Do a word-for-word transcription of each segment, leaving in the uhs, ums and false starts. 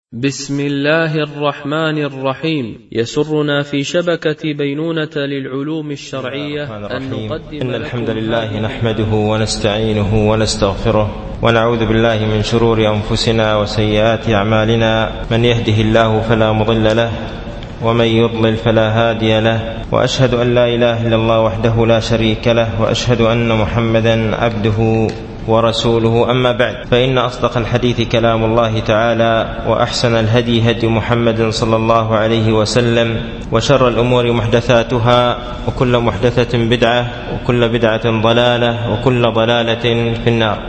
بسم الله الرحمن الرحيم. يسرنا في شبكة بينونة للعلوم الشرعية أن نقدم إن الحمد لله نحمده ونستعينه ونستغفره ونعوذ بالله من شرور أنفسنا وسيئات أعمالنا. من يهده الله فلا مضل له ومن يضلل فلا هادي له، وأشهد أن لا إله إلا الله وحده لا شريك له، وأشهد أن محمدا عبده ورسوله. أما بعد، فإن أصدق الحديث كلام الله تعالى، وأحسن الهدي هدي محمد صلى الله عليه وسلم، وشر الأمور محدثاتها، وكل محدثة بدعة، وكل بدعة ضلالة، وكل ضلالة في النار.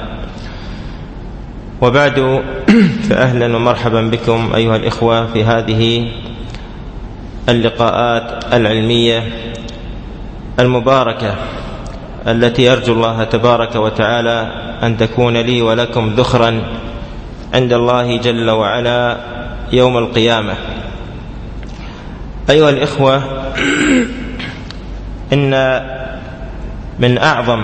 وبعد، فأهلا ومرحبا بكم أيها الإخوة في هذه اللقاءات العلمية المباركة التي أرجو الله تبارك وتعالى أن تكون لي ولكم ذخرا عند الله جل وعلا يوم القيامة. أيها الإخوة، إن من أعظم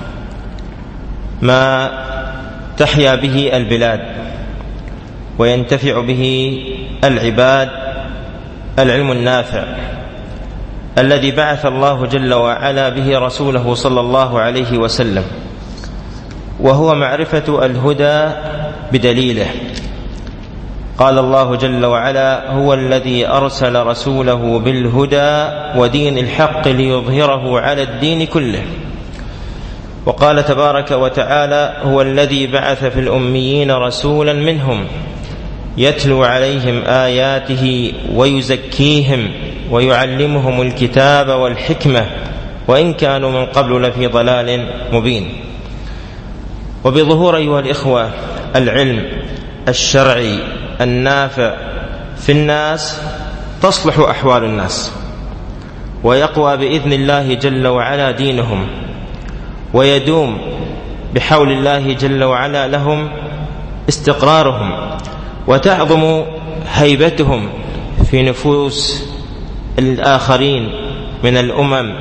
ما تحيا به البلاد وينتفع به العباد العلم النافع الذي بعث الله جل وعلا به رسوله صلى الله عليه وسلم، وهو معرفة الهدى بدليله. قال الله جل وعلا: هو الذي أرسل رسوله بالهدى ودين الحق ليظهره على الدين كله. وقال تبارك وتعالى: هو الذي بعث في الأميين رسولا منهم يتلو عليهم آياته ويزكيهم ويعلمهم الكتاب والحكمة وإن كانوا من قبل لفي ضلال مبين. وبظهور أيها الإخوة العلم الشرعي النافع في الناس تصلح أحوال الناس، ويقوى بإذن الله جل وعلا دينهم، ويدوم بحول الله جل وعلا لهم استقرارهم، وتعظم هيبتهم في نفوس الآخرين من الأمم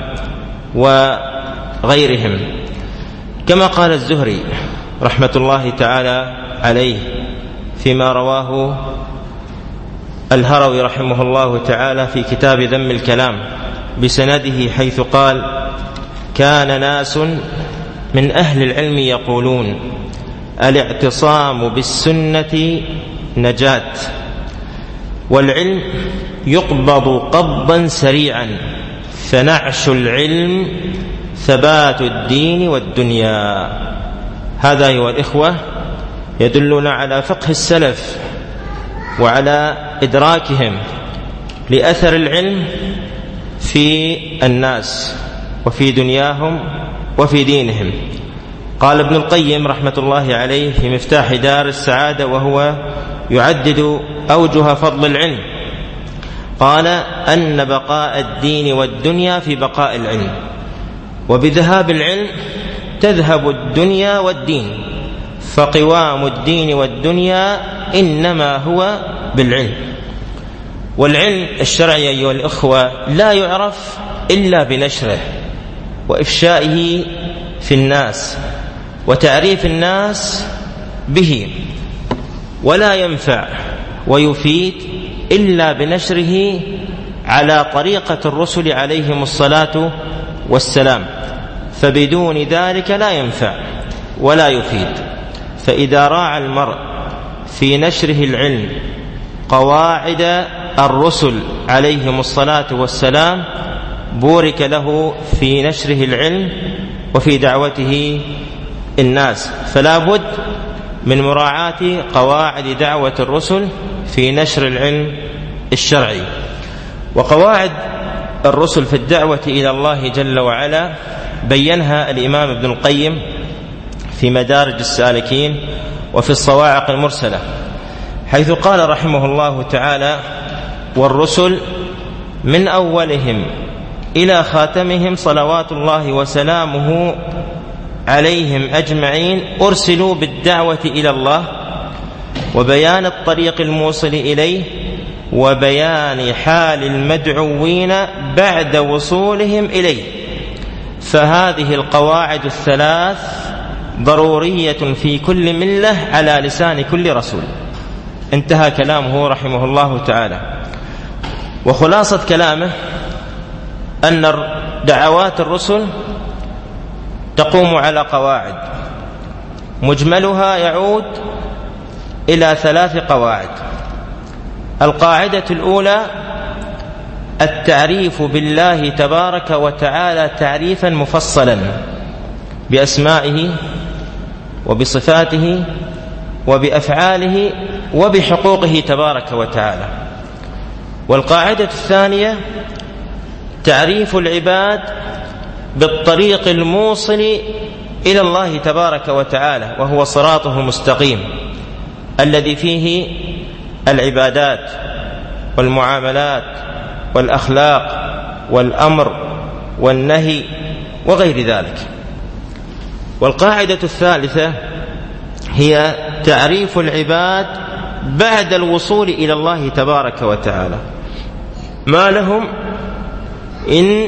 وغيرهم. كما قال الزهري رحمة الله تعالى عليه فيما رواه الهروي رحمه الله تعالى في كتاب ذم الكلام بسنده، حيث قال: كان ناس من أهل العلم يقولون: الاعتصام بالسنة نجاة، والعلم يقبض قبضا سريعا، فنعش العلم ثبات الدين والدنيا. هذا أيها الإخوة يدلنا على فقه السلف وعلى إدراكهم لأثر العلم في الناس وفي دنياهم وفي دينهم. قال ابن القيم رحمة الله عليه في مفتاح دار السعادة وهو يعدد أوجه فضل العلم، قال: أن بقاء الدين والدنيا في بقاء العلم، وبذهاب العلم تذهب الدنيا والدين، فقوام الدين والدنيا إنما هو بالعلم. والعلم الشرعي أيها الأخوة لا يعرف إلا بنشره وإفشائه في الناس وتعريف الناس به، ولا ينفع ويفيد إلا بنشره على طريقة الرسل عليهم الصلاة والسلام، فبدون ذلك لا ينفع ولا يفيد. فإذا راعى المرء في نشره العلم قواعد الرسل عليهم الصلاة والسلام بورك له في نشره العلم وفي دعوته الناس. فلا بد من مراعاة قواعد دعوة الرسل في نشر العلم الشرعي. وقواعد الرسل في الدعوة إلى الله جل وعلا بينها الإمام ابن القيم في مدارج السالكين وفي الصواعق المرسلة، حيث قال رحمه الله تعالى: والرسل من أولهم إلى خاتمهم صلوات الله وسلامه عليهم أجمعين أرسلوا بالدعوة إلى الله وبيان الطريق الموصل إليه وبيان حال المدعوين بعد وصولهم إليه. فهذه القواعد الثلاث ضرورية في كل ملة على لسان كل رسول. انتهى كلامه رحمه الله تعالى. وخلاصة كلامه أن دعوات الرسل تقوم على قواعد، مجملها يعود إلى ثلاث قواعد. القاعدة الأولى التعريف بالله تبارك وتعالى تعريفا مفصلا بأسمائه وبصفاته وبأفعاله وبحقوقه تبارك وتعالى. والقاعدة الثانية تعريف العباد بالطريق الموصل إلى الله تبارك وتعالى، وهو صراطه المستقيم الذي فيه العبادات والمعاملات والأخلاق والأمر والنهي وغير ذلك. والقاعدة الثالثة هي تعريف العباد بعد الوصول إلى الله تبارك وتعالى، ما لهم إن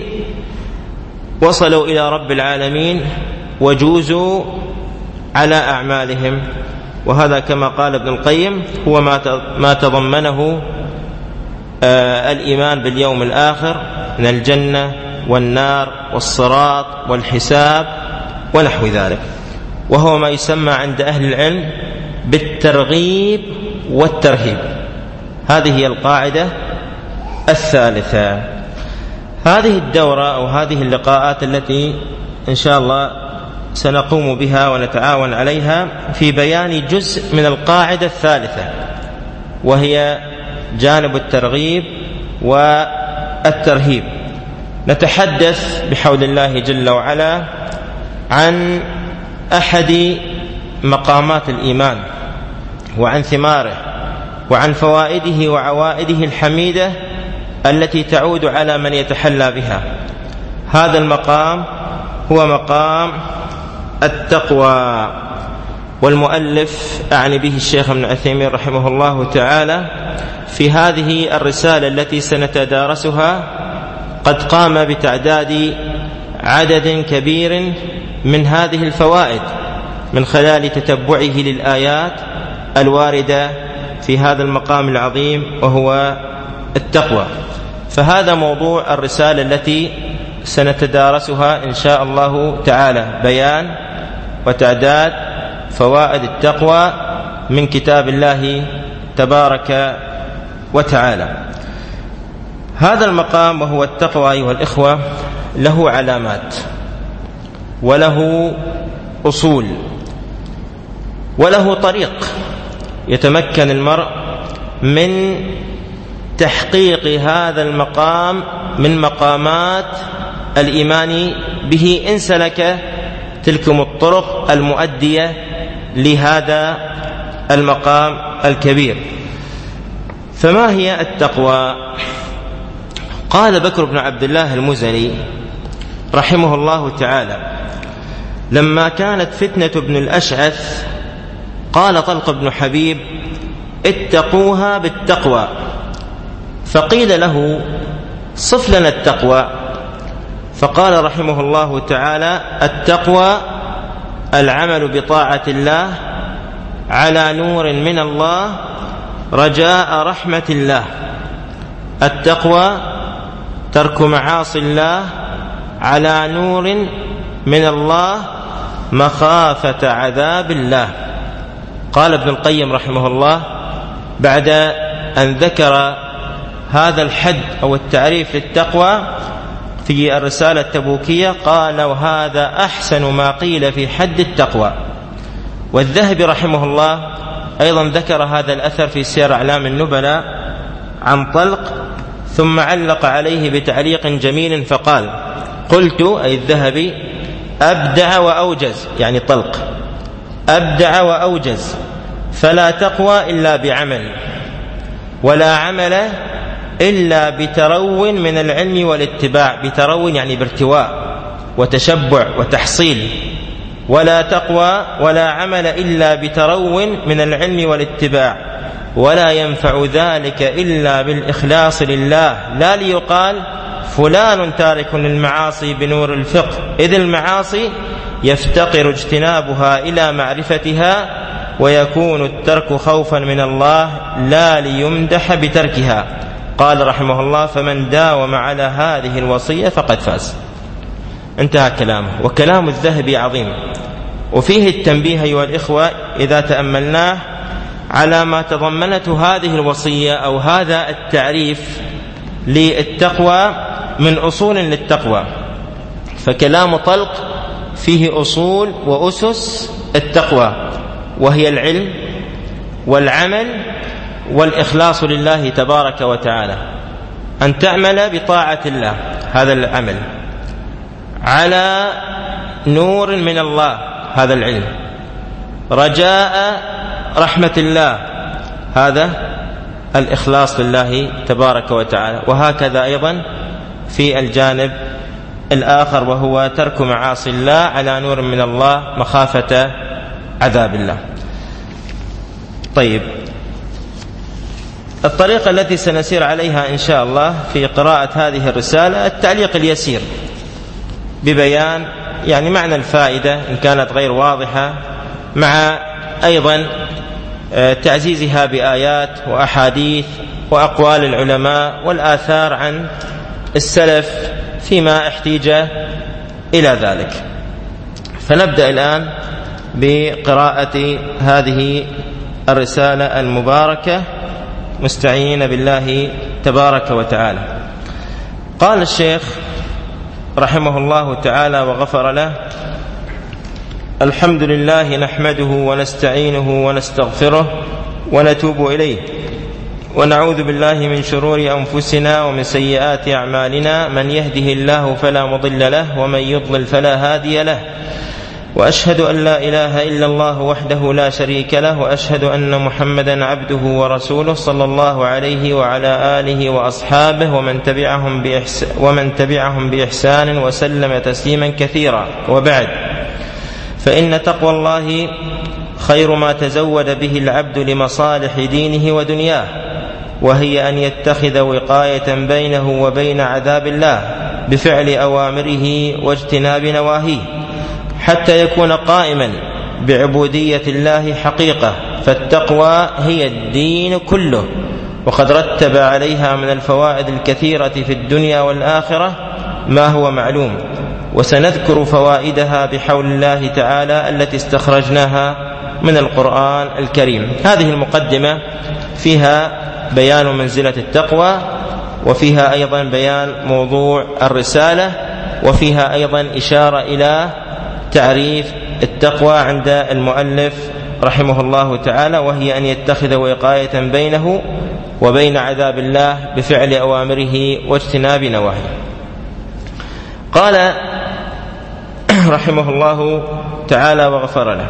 وصلوا إلى رب العالمين وجوزوا على أعمالهم. وهذا كما قال ابن القيم هو ما تضمنه الإيمان باليوم الآخر من الجنة والنار والصراط والحساب ونحو ذلك، وهو ما يسمى عند أهل العلم بالترغيب والترهيب. هذه هي القاعدة الثالثة. هذه الدورة أو هذه اللقاءات التي إن شاء الله سنقوم بها ونتعاون عليها في بيان جزء من القاعدة الثالثة، وهي جانب الترغيب والترهيب. نتحدث بحول الله جل وعلا عن أحد مقامات الإيمان وعن ثماره وعن فوائده وعوائده الحميدة التي تعود على من يتحلى بها. هذا المقام هو مقام التقوى، والمؤلف أعني به الشيخ ابن عثيمين رحمه الله تعالى في هذه الرسالة التي سنتدارسها قد قام بتعداد عدد كبير من هذه الفوائد من خلال تتبعه للآيات الواردة في هذا المقام العظيم وهو التقوى. فهذا موضوع الرسالة التي سنتدارسها إن شاء الله تعالى، بيان وتعداد فوائد التقوى من كتاب الله تبارك وتعالى. هذا المقام وهو التقوى أيها الإخوة له علامات وله أصول وله طريق يتمكن المرء من تحقيق هذا المقام من مقامات الإيمان به إن سلك تلكم الطرق المؤدية لهذا المقام الكبير. فما هي التقوى؟ قال بكر بن عبد الله المزني رحمه الله تعالى لما كانت فتنة ابن الأشعث قال طلق بن حبيب اتقوها بالتقوى، فقيل له صف لنا التقوى، فقال رحمه الله تعالى التقوى العمل بطاعة الله على نور من الله رجاء رحمة الله. التقوى ترك معاصي الله على نور من الله مخافة عذاب الله. قال ابن القيم رحمه الله بعد أن ذكر هذا الحد أو التعريف للتقوى في الرسالة التبوكية قال وهذا أحسن ما قيل في حد التقوى. والذهبي رحمه الله أيضا ذكر هذا الأثر في سير أعلام النبلاء عن طلق، ثم علق عليه بتعليق جميل فقال قلت أي الذهبي أبدع وأوجز، يعني طلق أبدع وأوجز، فلا تقوى إلا بعمل ولا عمل إلا بترو من العلم والاتباع. بترو يعني بارتواء وتشبع وتحصيل. ولا تقوى ولا عمل إلا بترو من العلم والاتباع، ولا ينفع ذلك إلا بالإخلاص لله، لا ليقال فلان تارك للمعاصي بنور الفقه، إذ المعاصي يفتقر اجتنابها إلى معرفتها ويكون الترك خوفا من الله لا ليمدح بتركها. قال رحمه الله: فمن داوم على هذه الوصية فقد فاز. انتهى كلامه. وكلام الذهبي عظيم، وفيه التنبيه أيها الإخوة إذا تأملناه على ما تضمنته هذه الوصية أو هذا التعريف للتقوى من أصول للتقوى. فكلام طلق فيه أصول وأسس التقوى، وهي العلم والعمل والإخلاص لله تبارك وتعالى، أن تعمل بطاعة الله، هذا العمل، على نور من الله، هذا العلم، رجاء رحمة الله، هذا الإخلاص لله تبارك وتعالى. وهكذا أيضا في الجانب الآخر، وهو ترك معاصي الله على نور من الله مخافة عذاب الله. طيب، الطريقة التي سنسير عليها إن شاء الله في قراءة هذه الرسالة التعليق اليسير ببيان يعني معنى الفائدة إن كانت غير واضحة، مع أيضا تعزيزها بآيات وأحاديث وأقوال العلماء والآثار عن السلف فيما احتيج إلى ذلك. فنبدأ الآن بقراءة هذه الرسالة المباركة مستعينين بالله تبارك وتعالى. قال الشيخ رحمه الله تعالى وغفر له: الحمد لله نحمده ونستعينه ونستغفره ونتوب إليه، ونعوذ بالله من شرور أنفسنا ومن سيئات أعمالنا، من يهده الله فلا مضل له ومن يضلل فلا هادي له، وأشهد أن لا إله إلا الله وحده لا شريك له، وأشهد أن محمدا عبده ورسوله صلى الله عليه وعلى آله وأصحابه ومن تبعهم بإحسان, ومن تبعهم بإحسان وسلم تسليما كثيرا. وبعد، فإن تقوى الله خير ما تزود به العبد لمصالح دينه ودنياه، وهي أن يتخذ وقاية بينه وبين عذاب الله بفعل أوامره واجتناب نواهيه، حتى يكون قائما بعبودية الله حقيقة. فالتقوى هي الدين كله، وقد رتب عليها من الفوائد الكثيرة في الدنيا والآخرة ما هو معلوم، وسنذكر فوائدها بحول الله تعالى التي استخرجناها من القرآن الكريم. هذه المقدمة فيها بيان منزلة التقوى، وفيها أيضا بيان موضوع الرسالة، وفيها أيضا إشارة إلى تعريف التقوى عند المؤلف رحمه الله تعالى، وهي أن يتخذ وقاية بينه وبين عذاب الله بفعل أوامره واجتناب نواهيه. قال رحمه الله تعالى وغفر له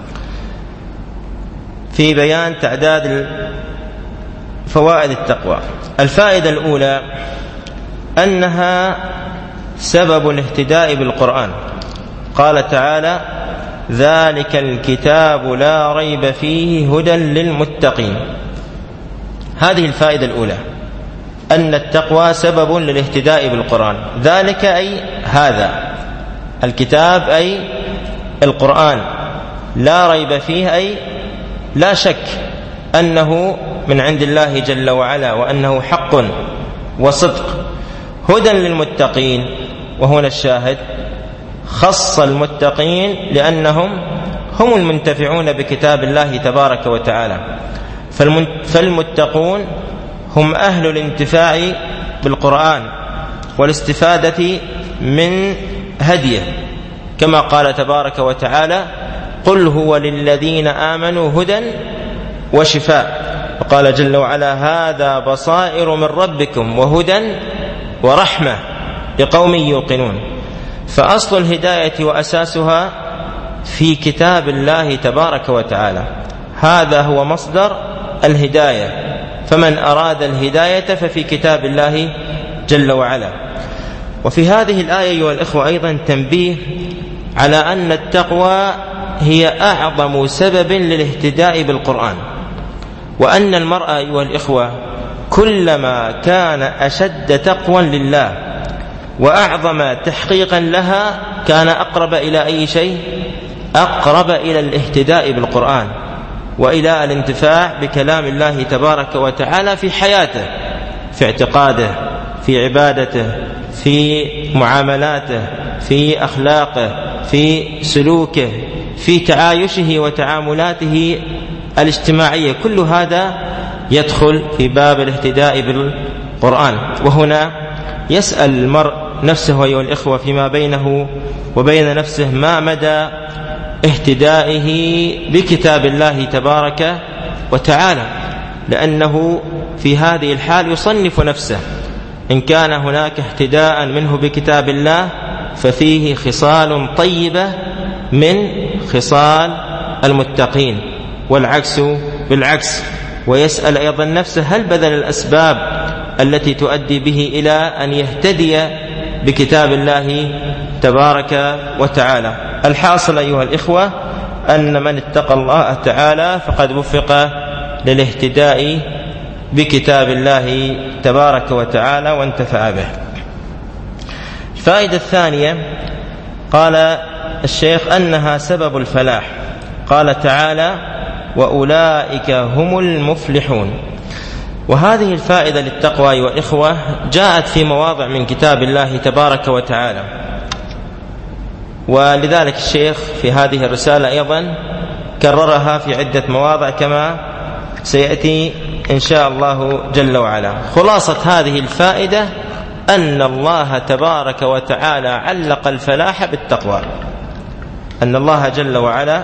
في بيان تعداد فوائد التقوى: الفائدة الأولى أنها سبب الاهتداء بالقرآن. قال تعالى: ذلك الكتاب لا ريب فيه هدى للمتقين. هذه الفائدة الأولى، أن التقوى سبب للاهتداء بالقرآن. ذلك أي هذا الكتاب أي القرآن، لا ريب فيه أي لا شك أنه من عند الله جل وعلا، وأنه حق وصدق، هدى للمتقين. وهنا الشاهد، خص المتقين لأنهم هم المنتفعون بكتاب الله تبارك وتعالى، فالمتقون هم أهل الانتفاع بالقرآن والاستفادة من هديه، كما قال تبارك وتعالى: قل هو للذين آمنوا هدى وشفاء. وقال جل وعلا: هذا بصائر من ربكم وهدى ورحمة لقوم يوقنون. فأصل الهداية وأساسها في كتاب الله تبارك وتعالى، هذا هو مصدر الهداية. فمن أراد الهداية ففي كتاب الله جل وعلا. وفي هذه الآية أيها الإخوة أيضا تنبيه على أن التقوى هي أعظم سبب للاهتداء بالقرآن، وأن المرأة أيها الإخوة كلما كان أشد تقوى لله وأعظم تحقيقا لها كان أقرب إلى أي شيء؟ أقرب إلى الاهتداء بالقرآن. وإلى الانتفاع بكلام الله تبارك وتعالى في حياته، في اعتقاده، في عبادته، في معاملاته، في أخلاقه، في سلوكه، في تعايشه وتعاملاته الاجتماعية. كل هذا يدخل في باب الاهتداء بالقرآن. وهنا يسأل المرء نفسه أيها الإخوة فيما بينه وبين نفسه ما مدى اهتدائه بكتاب الله تبارك وتعالى، لأنه في هذه الحال يصنف نفسه. إن كان هناك اهتداء منه بكتاب الله ففيه خصال طيبة من خصال المتقين، والعكس بالعكس. ويسأل أيضا نفسه هل بذل الأسباب التي تؤدي به إلى أن يهتدي بكتاب الله تبارك وتعالى. الحاصل أيها الإخوة أن من اتقى الله تعالى فقد وفق للاهتداء بكتاب الله تبارك وتعالى وانتفع به. الفائدة الثانية قال الشيخ أنها سبب الفلاح. قال تعالى وأولئك هم المفلحون. وهذه الفائدة للتقوى أيها الإخوة جاءت في مواضع من كتاب الله تبارك وتعالى، ولذلك الشيخ في هذه الرسالة أيضا كررها في عدة مواضع كما سيأتي إن شاء الله جل وعلا. خلاصة هذه الفائدة أن الله تبارك وتعالى علق الفلاح بالتقوى، أن الله جل وعلا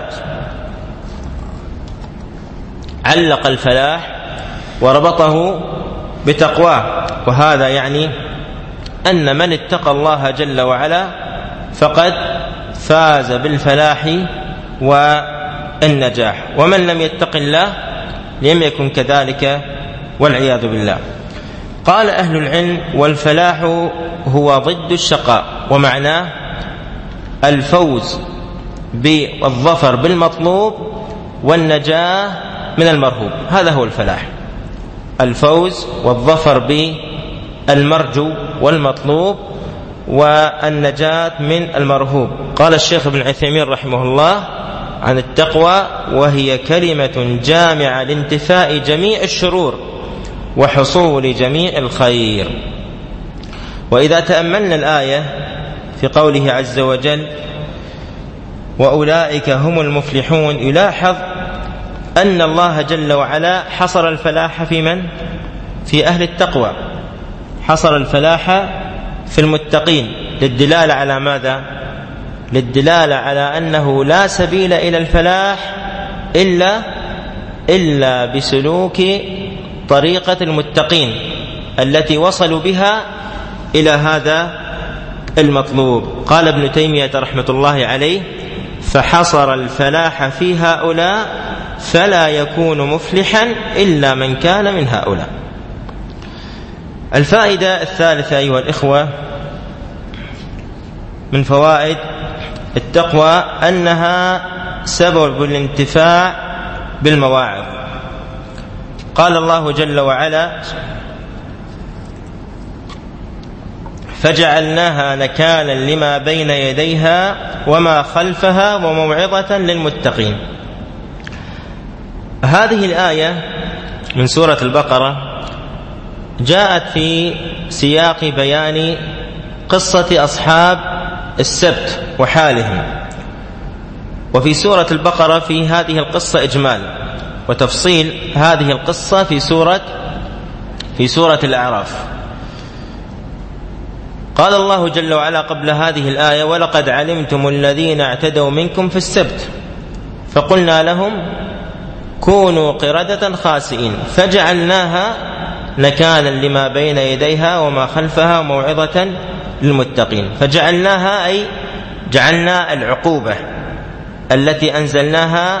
علق الفلاح وربطه بتقواه. وهذا يعني أن من اتقى الله جل وعلا فقد فاز بالفلاح والنجاح، ومن لم يتق الله لم يكن كذلك والعياذ بالله. قال أهل العلم والفلاح هو ضد الشقاء، ومعناه الفوز بالظفر بالمطلوب والنجاة من المرهوب. هذا هو الفلاح، الفوز والظفر بالمرجو والمطلوب والنجاة من المرهوب. قال الشيخ ابن عثيمين رحمه الله عن التقوى وهي كلمة جامعة لانتفاء جميع الشرور وحصول جميع الخير. وإذا تأملنا الآية في قوله عز وجل وأولئك هم المفلحون، يلاحظ أن الله جل وعلا حصر الفلاح في من؟ في أهل التقوى، حصر الفلاح في المتقين، للدلالة على ماذا؟ للدلالة على أنه لا سبيل إلى الفلاح إلا إلا بسلوك طريقة المتقين التي وصلوا بها إلى هذا المطلوب. قال ابن تيمية رحمة الله عليه فحصر الفلاح في هؤلاء فلا يكون مفلحا إلا من كان من هؤلاء. الفائدة الثالثة أيها الإخوة من فوائد التقوى أنها سبب الانتفاع بالمواعظ. قال الله جل وعلا فجعلناها نكالا لما بين يديها وما خلفها وموعظة للمتقين. هذه الآية من سورة البقرة جاءت في سياق بيان قصة أصحاب السبت وحالهم، وفي سورة البقرة في هذه القصة إجمال وتفصيل هذه القصة في سورة في سورة الأعراف. قال الله جل وعلا قبل هذه الآية ولقد علمتم الذين اعتدوا منكم في السبت فقلنا لهم كونوا قردة خاسئين فجعلناها نكالا لما بين يديها وما خلفها موعظة للمتقين. فجعلناها أي جعلنا العقوبة التي أنزلناها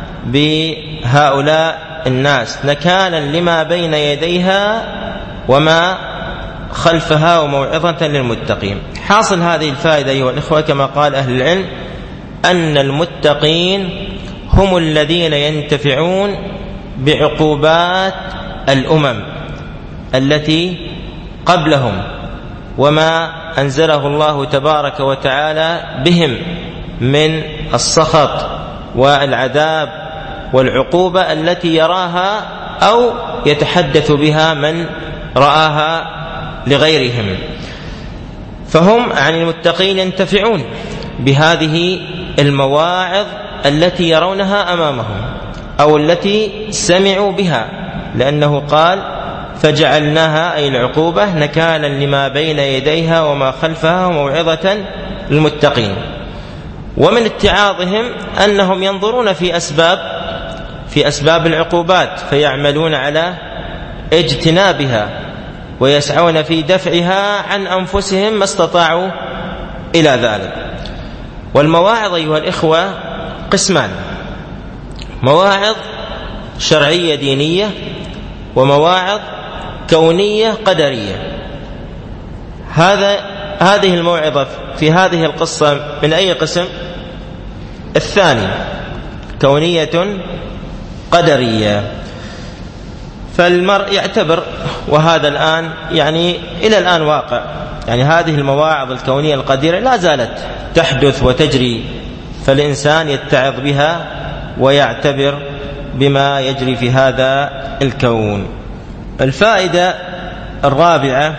بهؤلاء الناس نكالا لما بين يديها وما خلفها وموعظة للمتقين. حاصل هذه الفائدة أيها الإخوة كما قال أهل العلم أن المتقين هم الذين ينتفعون بعقوبات الأمم التي قبلهم وما أنزله الله تبارك وتعالى بهم من السخط والعذاب والعقوبة التي يراها أو يتحدث بها من رآها لغيرهم. فهم عن المتقين ينتفعون بهذه المواعظ التي يرونها أمامهم أو التي سمعوا بها، لأنه قال فجعلناها أي العقوبة نكالا لما بين يديها وما خلفها وموعظة للمتقين. ومن اتعاظهم أنهم ينظرون في أسباب في أسباب العقوبات فيعملون على اجتنابها ويسعون في دفعها عن أنفسهم ما استطاعوا إلى ذلك. والمواعظ أيها الإخوة قسمان: مواعظ شرعية دينية ومواعظ كونية قدرية. هذا هذه الموعظة في هذه القصة من أي قسم؟ الثاني، كونية قدرية. فالمرء يعتبر، وهذا الآن يعني إلى الآن واقع، يعني هذه المواعظ الكونية القديرة لا زالت تحدث وتجري، فالإنسان يتعظ بها ويعتبر بما يجري في هذا الكون. الفائدة الرابعة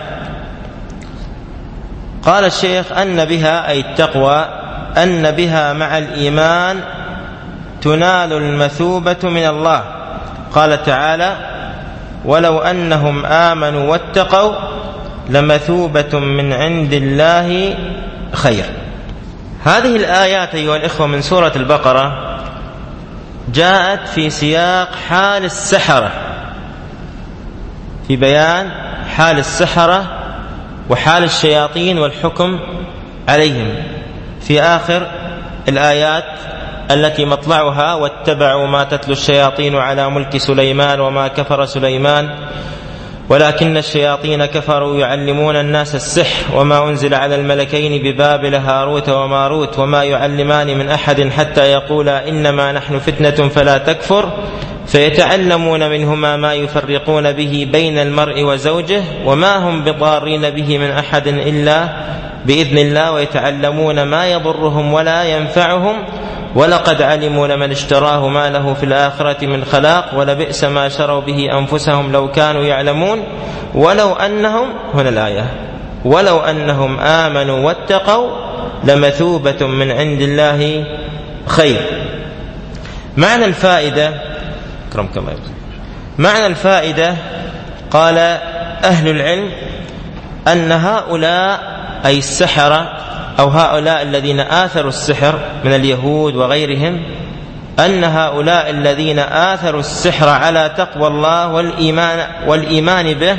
قال الشيخ أن بها أي التقوى أن بها مع الإيمان تنال المثوبة من الله. قال تعالى: ولو أنهم آمنوا واتقوا لمثوبة من عند الله خير. هذه الآيات أيها الإخوة من سورة البقرة جاءت في سياق حال السحرة، في بيان حال السحرة وحال الشياطين والحكم عليهم. في آخر الآيات التي مطلعها: واتبعوا ما تتلو الشياطين على ملك سليمان وما كفر سليمان ولكن الشياطين كفروا يعلمون الناس السحر وما أنزل على الملكين ببابل هاروت وماروت وما يعلمان من أحد حتى يقولا إنما نحن فتنة فلا تكفر فيتعلمون منهما ما يفرقون به بين المرء وزوجه وما هم بضارين به من أحد إلا بإذن الله ويتعلمون ما يضرهم ولا ينفعهم ولقد علموا لمن اشتراه ما له في الآخرة من خلاق ولبئس ما شروا به أنفسهم لو كانوا يعلمون ولو أنهم هنا الآية ولو أنهم آمنوا واتقوا لمثوبة من عند الله خير. معنى الفائدة معنى الفائدة قال أهل العلم أن هؤلاء أي السحرة أو هؤلاء الذين آثروا السحر من اليهود وغيرهم، أن هؤلاء الذين آثروا السحر على تقوى الله والإيمان, والإيمان به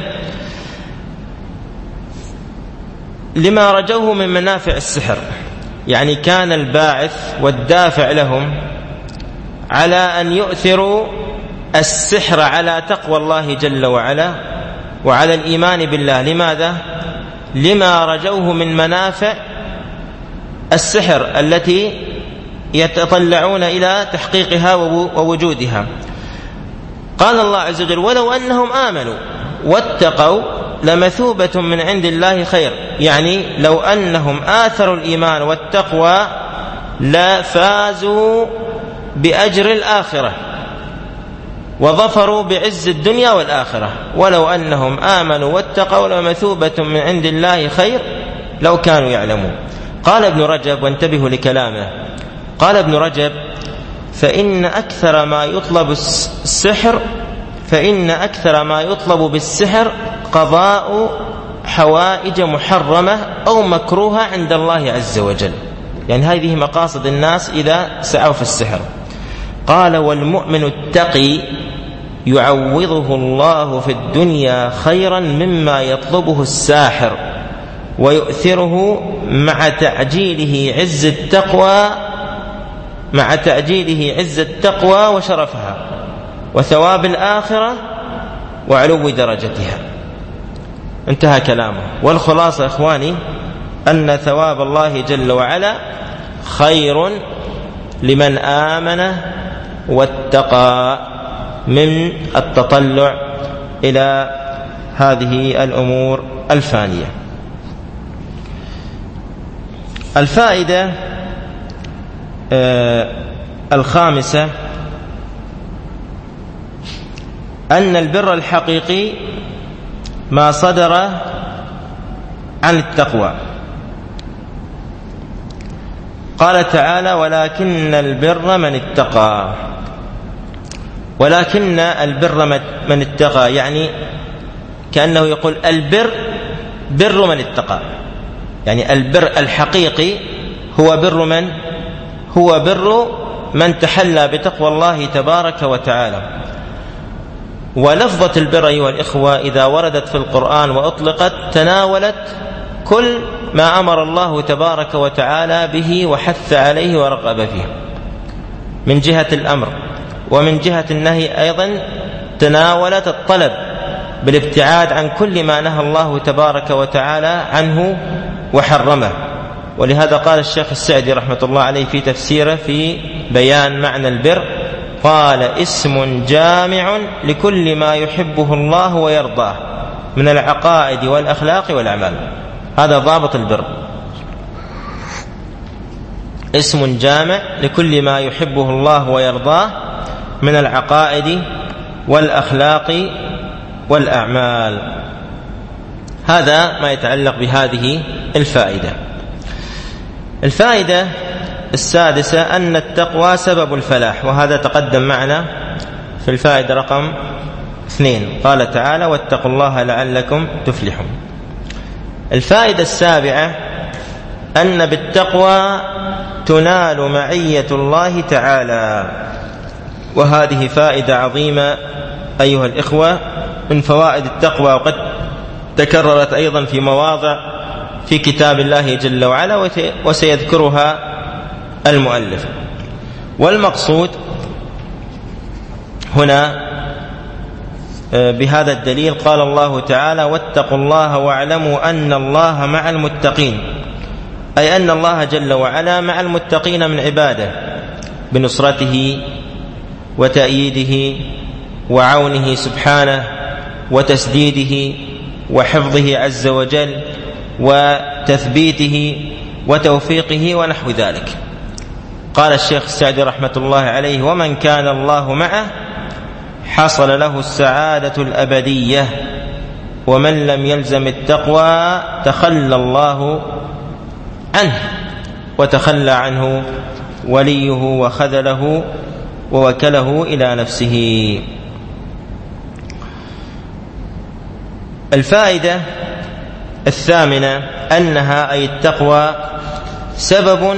لما رجوه من منافع السحر، يعني كان الباعث والدافع لهم على أن يؤثروا السحر على تقوى الله جل وعلا وعلى الإيمان بالله. لماذا؟ لما رجوه من منافع السحر التي يتطلعون إلى تحقيقها ووجودها. قال الله عز وجل: ولو أنهم آمنوا واتقوا لمثوبة من عند الله خير، يعني لو أنهم آثروا الإيمان والتقوى لفازوا بأجر الآخرة وظفروا بعز الدنيا والآخرة. ولو أنهم آمنوا واتقوا لمثوبة من عند الله خير لو كانوا يعلمون. قال ابن رجب، وانتبهوا لكلامه، قال ابن رجب: فإن أكثر ما يطلب السحر فإن أكثر ما يطلب بالسحر قضاء حوائج محرمة أو مكروهة عند الله عز وجل، يعني هذه مقاصد الناس إذا سعوا في السحر. قال: والمؤمن التقي يعوضه الله في الدنيا خيرا مما يطلبه الساحر ويؤثره مع تعجيله عز التقوى مع تعجيله عز التقوى وشرفها وثواب الآخرة وعلو درجتها. انتهى كلامه. والخلاصة إخواني أن ثواب الله جل وعلا خير لمن آمن واتقى من التطلع إلى هذه الأمور الفانية. الفائدة آه الخامسة أن البر الحقيقي ما صدر عن التقوى. قال تعالى: ولكن البر من اتقى. ولكن البر من اتقى، يعني كأنه يقول البر بر من اتقى، يعني البر الحقيقي هو بر من هو بر من تحلى بتقوى الله تبارك وتعالى. ولفظة البر أيها الإخوة إذا وردت في القرآن وأطلقت تناولت كل ما أمر الله تبارك وتعالى به وحث عليه ورغب فيه من جهة الأمر، ومن جهة النهي أيضا تناولت الطلب بالابتعاد عن كل ما نهى الله تبارك وتعالى عنه وحرمه. ولهذا قال الشيخ السعدي رحمة الله عليه في تفسيره في بيان معنى البر، قال: اسم جامع لكل ما يحبه الله ويرضاه من العقائد والأخلاق والأعمال. هذا ضابط البر، اسم جامع لكل ما يحبه الله ويرضاه من العقائد والأخلاق والأعمال. هذا ما يتعلق بهذه الفائدة. الفائدة السادسة أن التقوى سبب الفلاح، وهذا تقدم معنا في الفائدة رقم اثنين. قال تعالى: واتقوا الله لعلكم تفلحون. الفائدة السابعة أن بالتقوى تنال معية الله تعالى، وهذه فائدة عظيمة أيها الإخوة من فوائد التقوى، وقد تكررت أيضا في مواضع في كتاب الله جل وعلا وسيذكرها المؤلف. والمقصود هنا بهذا الدليل قال الله تعالى: واتقوا الله واعلموا أن الله مع المتقين، أي أن الله جل وعلا مع المتقين من عباده بنصرته وتأييده وعونه سبحانه وتسديده وحفظه عز وجل وتثبيته وتوفيقه ونحو ذلك. قال الشيخ السعدي رحمة الله عليه: ومن كان الله معه حصل له السعادة الأبدية، ومن لم يلزم التقوى تخلى الله عنه وتخلى عنه وليه وخذله ووكله إلى نفسه. الفائدة الثامنة أنها أي التقوى سبب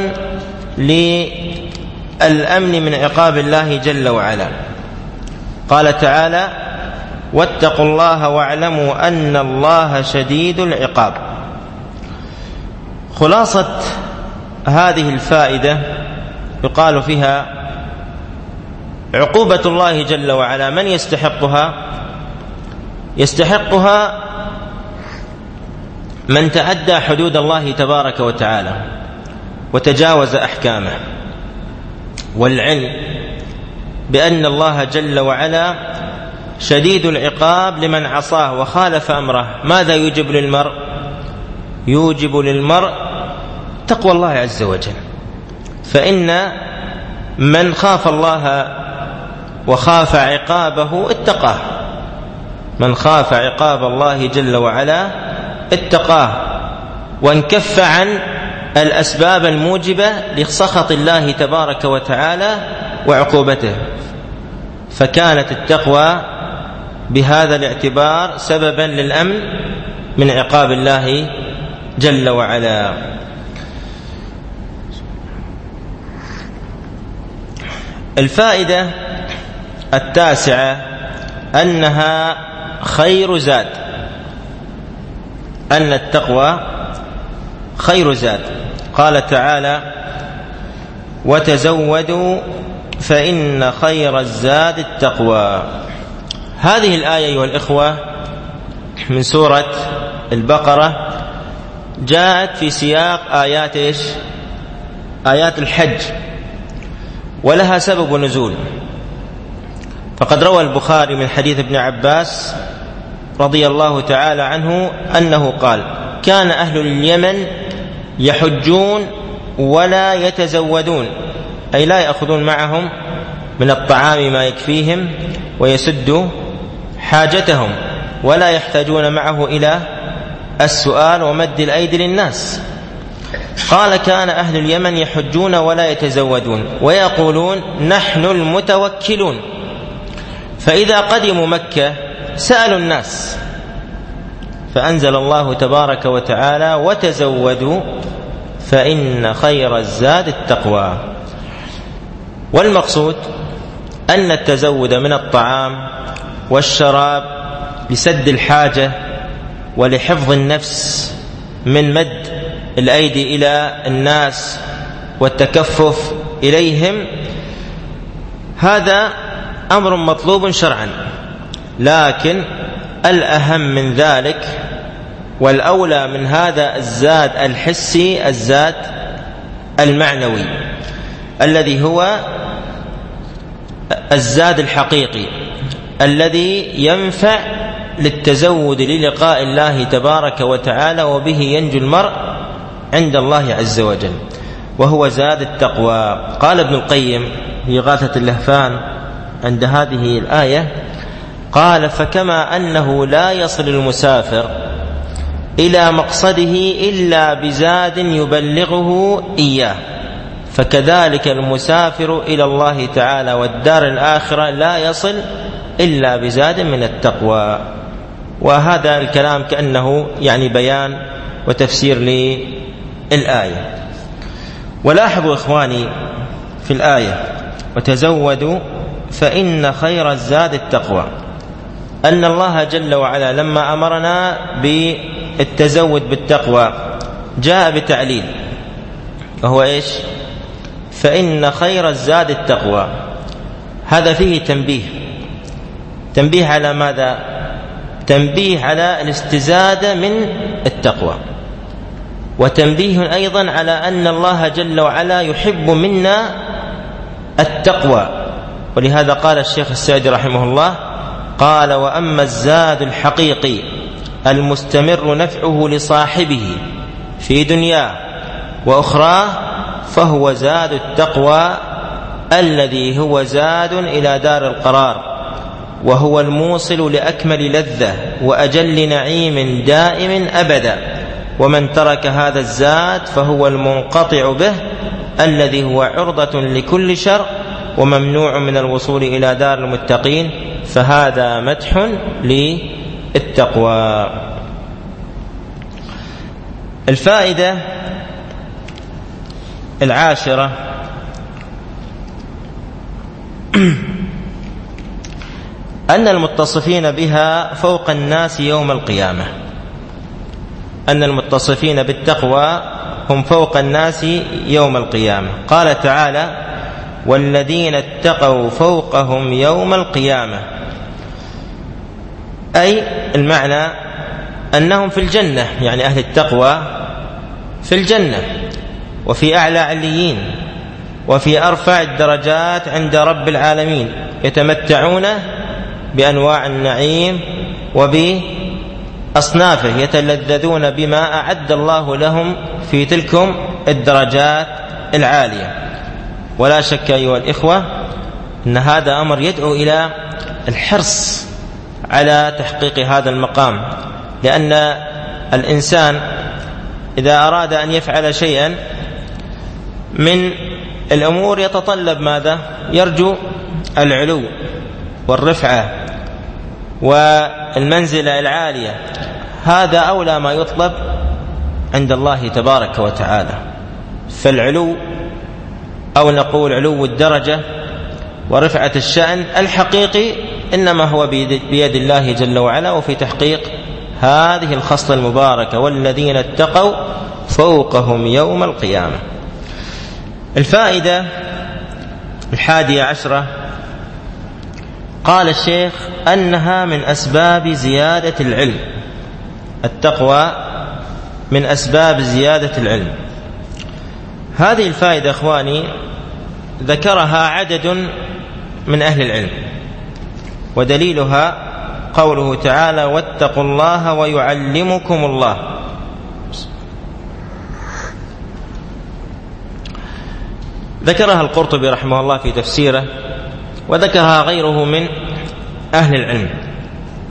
للأمن من عقاب الله جل وعلا. قال تعالى: واتقوا الله واعلموا أن الله شديد العقاب. خلاصة هذه الفائدة يقال فيها عقوبة الله جل وعلا من يستحقها؟ يستحقها من تعدى حدود الله تبارك وتعالى وتجاوز أحكامه. والعلم بأن الله جل وعلا شديد العقاب لمن عصاه وخالف أمره ماذا يوجب للمرء؟ يوجب للمرء تقوى الله عز وجل. فإن من خاف الله وخاف عقابه اتقاه، من خاف عقاب الله جل وعلا اتقاه وانكف عن الأسباب الموجبة لسخط الله تبارك وتعالى وعقوبته. فكانت التقوى بهذا الاعتبار سببا للأمن من عقاب الله جل وعلا. الفائدة التاسعة أنها خير زاد، أن التقوى خير زاد. قال تعالى: وتزودوا فإن خير الزاد التقوى. هذه الآية أيها الإخوة من سورة البقرة جاءت في سياق آيات إيش؟ آيات الحج، ولها سبب نزول. فقد روى البخاري من حديث ابن عباس رضي الله تعالى عنه أنه قال: كان أهل اليمن يحجون ولا يتزودون، أي لا يأخذون معهم من الطعام ما يكفيهم ويسد حاجتهم ولا يحتاجون معه إلى السؤال ومد الأيدي للناس. قال كان أهل اليمن يحجون ولا يتزودون ويقولون نحن المتوكلون، فإذا قدموا مكة سألوا الناس، فأنزل الله تبارك وتعالى وتزودوا فإن خير الزاد التقوى. والمقصود أن التزود من الطعام والشراب لسد الحاجة ولحفظ النفس من مد الأيدي إلى الناس والتكفف إليهم، هذا أمر مطلوب شرعا، لكن الأهم من ذلك والأولى من هذا الزاد الحسي الزاد المعنوي الذي هو الزاد الحقيقي الذي ينفع للتزود للقاء الله تبارك وتعالى، وبه ينجو المرء عند الله عز وجل، وهو زاد التقوى. قال ابن القيم في إغاثة اللهفان عند هذه الآية، قال فكما أنه لا يصل المسافر إلى مقصده إلا بزاد يبلغه إياه، فكذلك المسافر إلى الله تعالى والدار الآخرة لا يصل إلا بزاد من التقوى. وهذا الكلام كأنه يعني بيان وتفسير للآية. ولاحظوا إخواني في الآية وتزودوا فإن خير الزاد التقوى، أن الله جل وعلا لما أمرنا بالتزود بالتقوى جاء بتعليل، وهو إيش؟ فإن خير الزاد التقوى. هذا فيه تنبيه. تنبيه على ماذا؟ تنبيه على الاستزادة من التقوى، وتنبيه أيضا على أن الله جل وعلا يحب منا التقوى. ولهذا قال الشيخ السعدي رحمه الله، قال وأما الزاد الحقيقي المستمر نفعه لصاحبه في دنياه وأخراه فهو زاد التقوى الذي هو زاد إلى دار القرار، وهو الموصل لأكمل لذة وأجل نعيم دائم أبدا. ومن ترك هذا الزاد فهو المنقطع به الذي هو عرضة لكل شر وممنوع من الوصول إلى دار المتقين، فهذا مدح للتقوى. الفائدة العاشرة أن المتصفين بها فوق الناس يوم القيامة، أن المتصفين بالتقوى هم فوق الناس يوم القيامة. قال تعالى والذين اتقوا فوقهم يوم القيامة، أي المعنى أنهم في الجنة، يعني أهل التقوى في الجنة وفي أعلى عليين وفي أرفع الدرجات عند رب العالمين، يتمتعون بأنواع النعيم وبأصنافه، يتلذذون بما أعد الله لهم في تلكم الدرجات العالية. ولا شك أيها الإخوة أن هذا أمر يدعو إلى الحرص على تحقيق هذا المقام، لأن الإنسان إذا أراد أن يفعل شيئا من الأمور يتطلب ماذا؟ يرجو العلو والرفعة والمنزلة العالية، هذا أولى ما يطلب عند الله تبارك وتعالى. فالعلو أو نقول علو الدرجة ورفعة الشأن الحقيقي إنما هو بيد الله جل وعلا، وفي تحقيق هذه الخصلة المباركة والذين اتقوا فوقهم يوم القيامة. الفائدة الحادية عشرة قال الشيخ أنها من أسباب زيادة العلم، التقوى من أسباب زيادة العلم. هذه الفائدة أخواني ذكرها عدد من أهل العلم، ودليلها قوله تعالى واتقوا الله ويعلمكم الله. ذكرها القرطبي رحمه الله في تفسيره، وذكرها غيره من أهل العلم.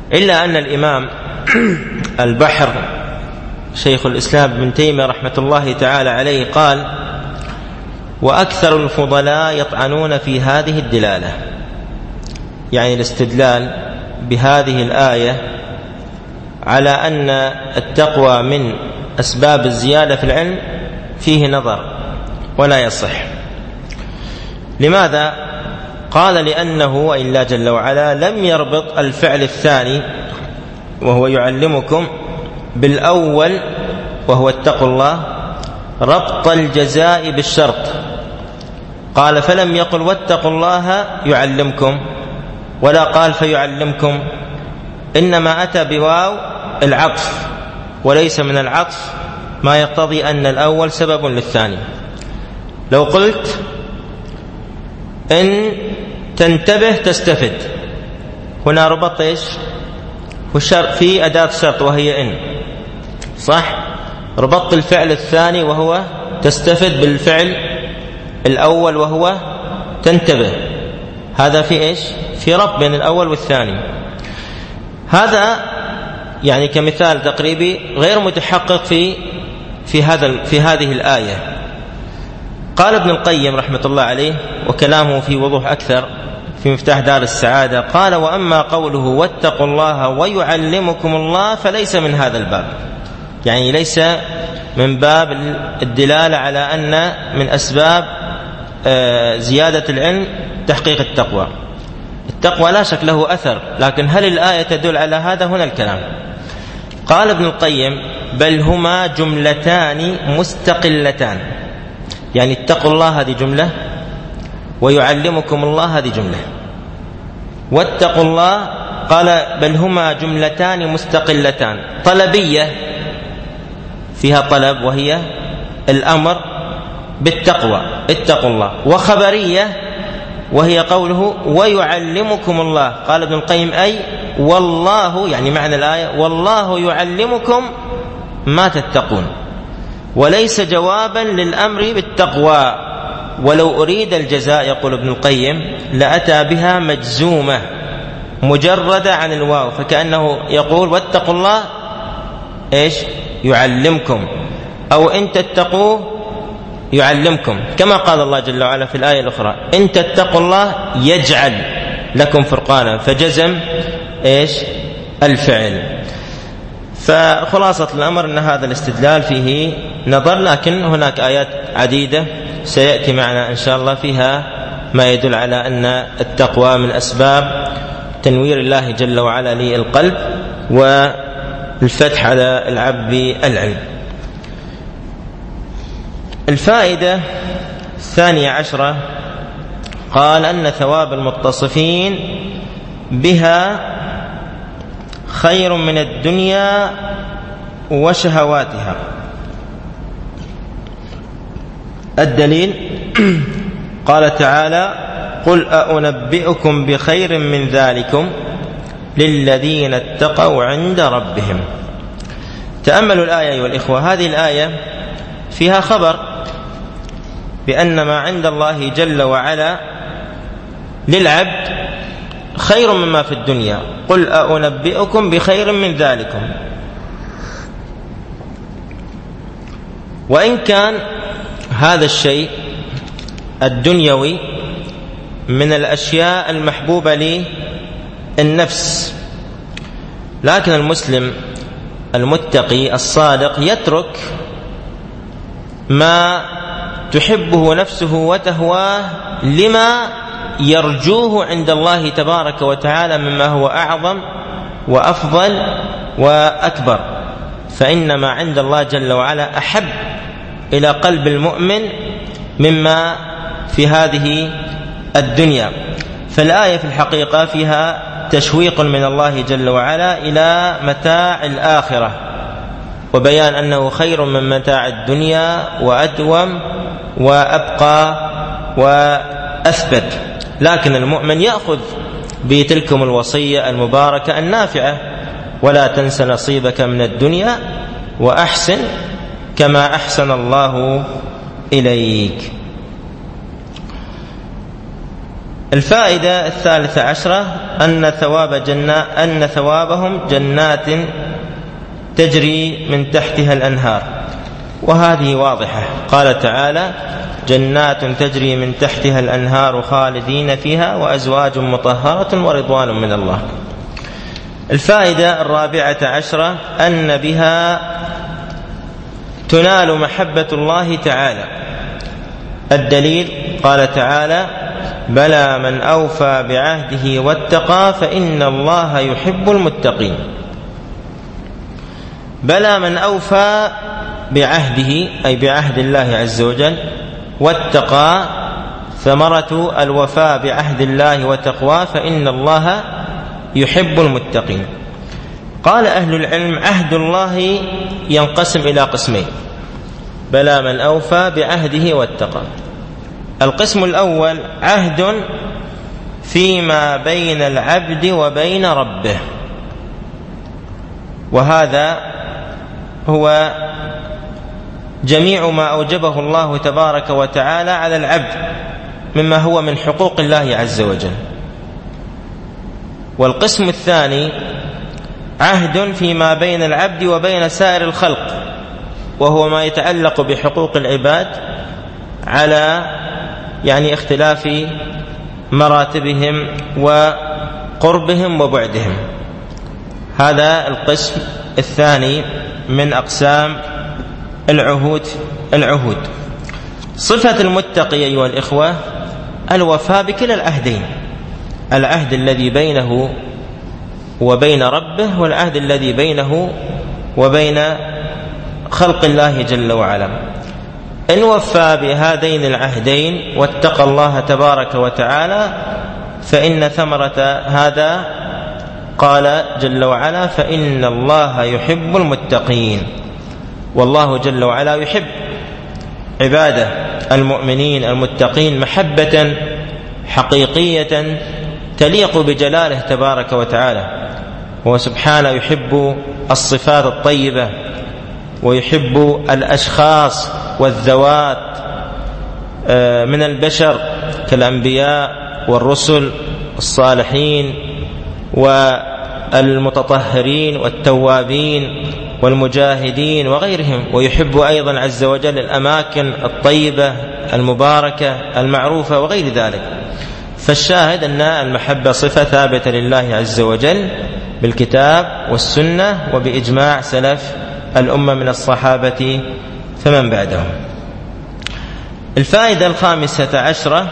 إلا أن الإمام البحر شيخ الإسلام ابن تيمية رحمة الله تعالى عليه قال: وأكثر الفضلاء يطعنون في هذه الدلالة، يعني الاستدلال بهذه الآية على أن التقوى من أسباب الزيادة في العلم فيه نظر ولا يصح. لماذا؟ قال: لأنه وإلا جل وعلا لم يربط الفعل الثاني وهو يعلمكم بالأول وهو اتقوا الله ربط الجزاء بالشرط. قال: فلم يقل واتقوا الله يعلمكم، ولا قال فيعلمكم، إنما أتى بواو العطف، وليس من العطف ما يقتضي أن الأول سبب للثاني. لو قلت إن تنتبه تستفد، هنا ربط إيش؟ في أداة شرط وهي إن، صح؟ ربطت الفعل الثاني وهو تستفد بالفعل الأول وهو تنتبه، هذا في إيش؟ في ربط بين الأول والثاني. هذا يعني كمثال تقريبي غير متحقق في في هذا في هذه الآية. قال ابن القيم رحمة الله عليه وكلامه في وضوح أكثر في مفتاح دار السعادة، قال: وأما قوله واتقوا الله ويعلمكم الله فليس من هذا الباب، يعني ليس من باب الدلالة على أن من أسباب زيادة العلم تحقيق التقوى. التقوى لا شك له أثر، لكن هل الآية تدل على هذا؟ هنا الكلام. قال ابن القيم: بل هما جملتان مستقلتان، يعني اتقوا الله هذه جملة، ويعلمكم الله هذه جملة. واتقوا الله قال بل هما جملتان مستقلتان، طلبية فيها طلب وهي الأمر بالتقوى اتقوا الله، وخبرية وهي قوله ويعلمكم الله. قال ابن القيم: أي والله، يعني معنى الآية والله يعلمكم ما تتقون، وليس جوابا للأمر بالتقوى. ولو أريد الجزاء يقول ابن القيم لأتى بها مجزومة مجردة عن الواو، فكأنه يقول واتقوا الله إيش؟ يعلمكم، أو إن تتقوه يعلمكم، كما قال الله جل وعلا في الآية الأخرى إن تتقوا الله يجعل لكم فرقانا، فجزم إيش؟ الفعل. فخلاصة الأمر أن هذا الاستدلال فيه نظر، لكن هناك آيات عديدة سيأتي معنا إن شاء الله فيها ما يدل على أن التقوى من أسباب تنوير الله جل وعلا للقلب والفتح على العبد بالعلم. الفائدة الثانية عشرة، قال أن ثواب المتصفين بها خير من الدنيا وشهواتها. الدليل قال تعالى: قل أنبئكم بخير من ذلكم للذين اتقوا عند ربهم. تأملوا الآية أيها الإخوة، هذه الآية فيها خبر بأن ما عند الله جل وعلا للعبد خير مما في الدنيا. قل أنبئكم بخير من ذلكم. وإن كان هذا الشيء الدنيوي من الأشياء المحبوبة للنفس، لكن المسلم المتقي الصادق يترك ما تحبه نفسه وتهواه لما يرجوه عند الله تبارك وتعالى مما هو أعظم وأفضل وأكبر. فإن ما عند الله جل وعلا أحب إلى قلب المؤمن مما في هذه الدنيا. فالآية في الحقيقة فيها تشويق من الله جل وعلا إلى متاع الآخرة، وبيان أنه خير من متاع الدنيا وأدوم وأبقى وأثبت. لكن المؤمن يأخذ بتلكم الوصية المباركة النافعة: ولا تنس نصيبك من الدنيا وأحسن كما أحسن الله إليك. الفائدة الثالثة عشرة أن ثواب جنات أن ثوابهم جنات تجري من تحتها الأنهار، وهذه واضحة. قال تعالى: جنات تجري من تحتها الأنهار خالدين فيها وأزواج مطهرة ورضوان من الله. الفائدة الرابعة عشرة أن بها تنال محبة الله تعالى. الدليل قال تعالى: بلى من أوفى بعهده واتقى فإن الله يحب المتقين. بلى من أوفى بعهده أي بعهد الله عز وجل، واتقى ثمرة الوفاء بعهد الله وتقواه، فإن الله يحب المتقين. قال أهل العلم: عهد الله ينقسم إلى قسمين: بلى من أوفى بعهده واتقى. القسم الأول عهد فيما بين العبد وبين ربه، وهذا هو جميع ما أوجبه الله تبارك وتعالى على العبد مما هو من حقوق الله عز وجل. والقسم الثاني عهد فيما بين العبد وبين سائر الخلق، وهو ما يتعلق بحقوق العباد على يعني اختلاف مراتبهم وقربهم وبعدهم. هذا القسم الثاني من أقسام العهود العهود صفة المتقي أيها الإخوة الوفاء بكلا العهدين: العهد الذي بينه وبين ربه، والعهد الذي بينه وبين خلق الله جل وعلا. إن وفى بهذين العهدين واتقى الله تبارك وتعالى فإن ثمرة هذا قال جل وعلا: فإن الله يحب المتقين. والله جل وعلا يحب عباده المؤمنين المتقين محبة حقيقية تليق بجلاله تبارك وتعالى. هو سبحانه يحب الصفات الطيبة، ويحب الأشخاص والذوات من البشر كالأنبياء والرسل الصالحين والمتطهرين والتوابين والمجاهدين وغيرهم. ويحب أيضا عز وجل الأماكن الطيبة المباركة المعروفة وغير ذلك. فالشاهد أن المحبة صفة ثابتة لله عز وجل بالكتاب والسنة وبإجماع سلف الأمة من الصحابة فمن بعدهم. الفائدة الخامسة عشرة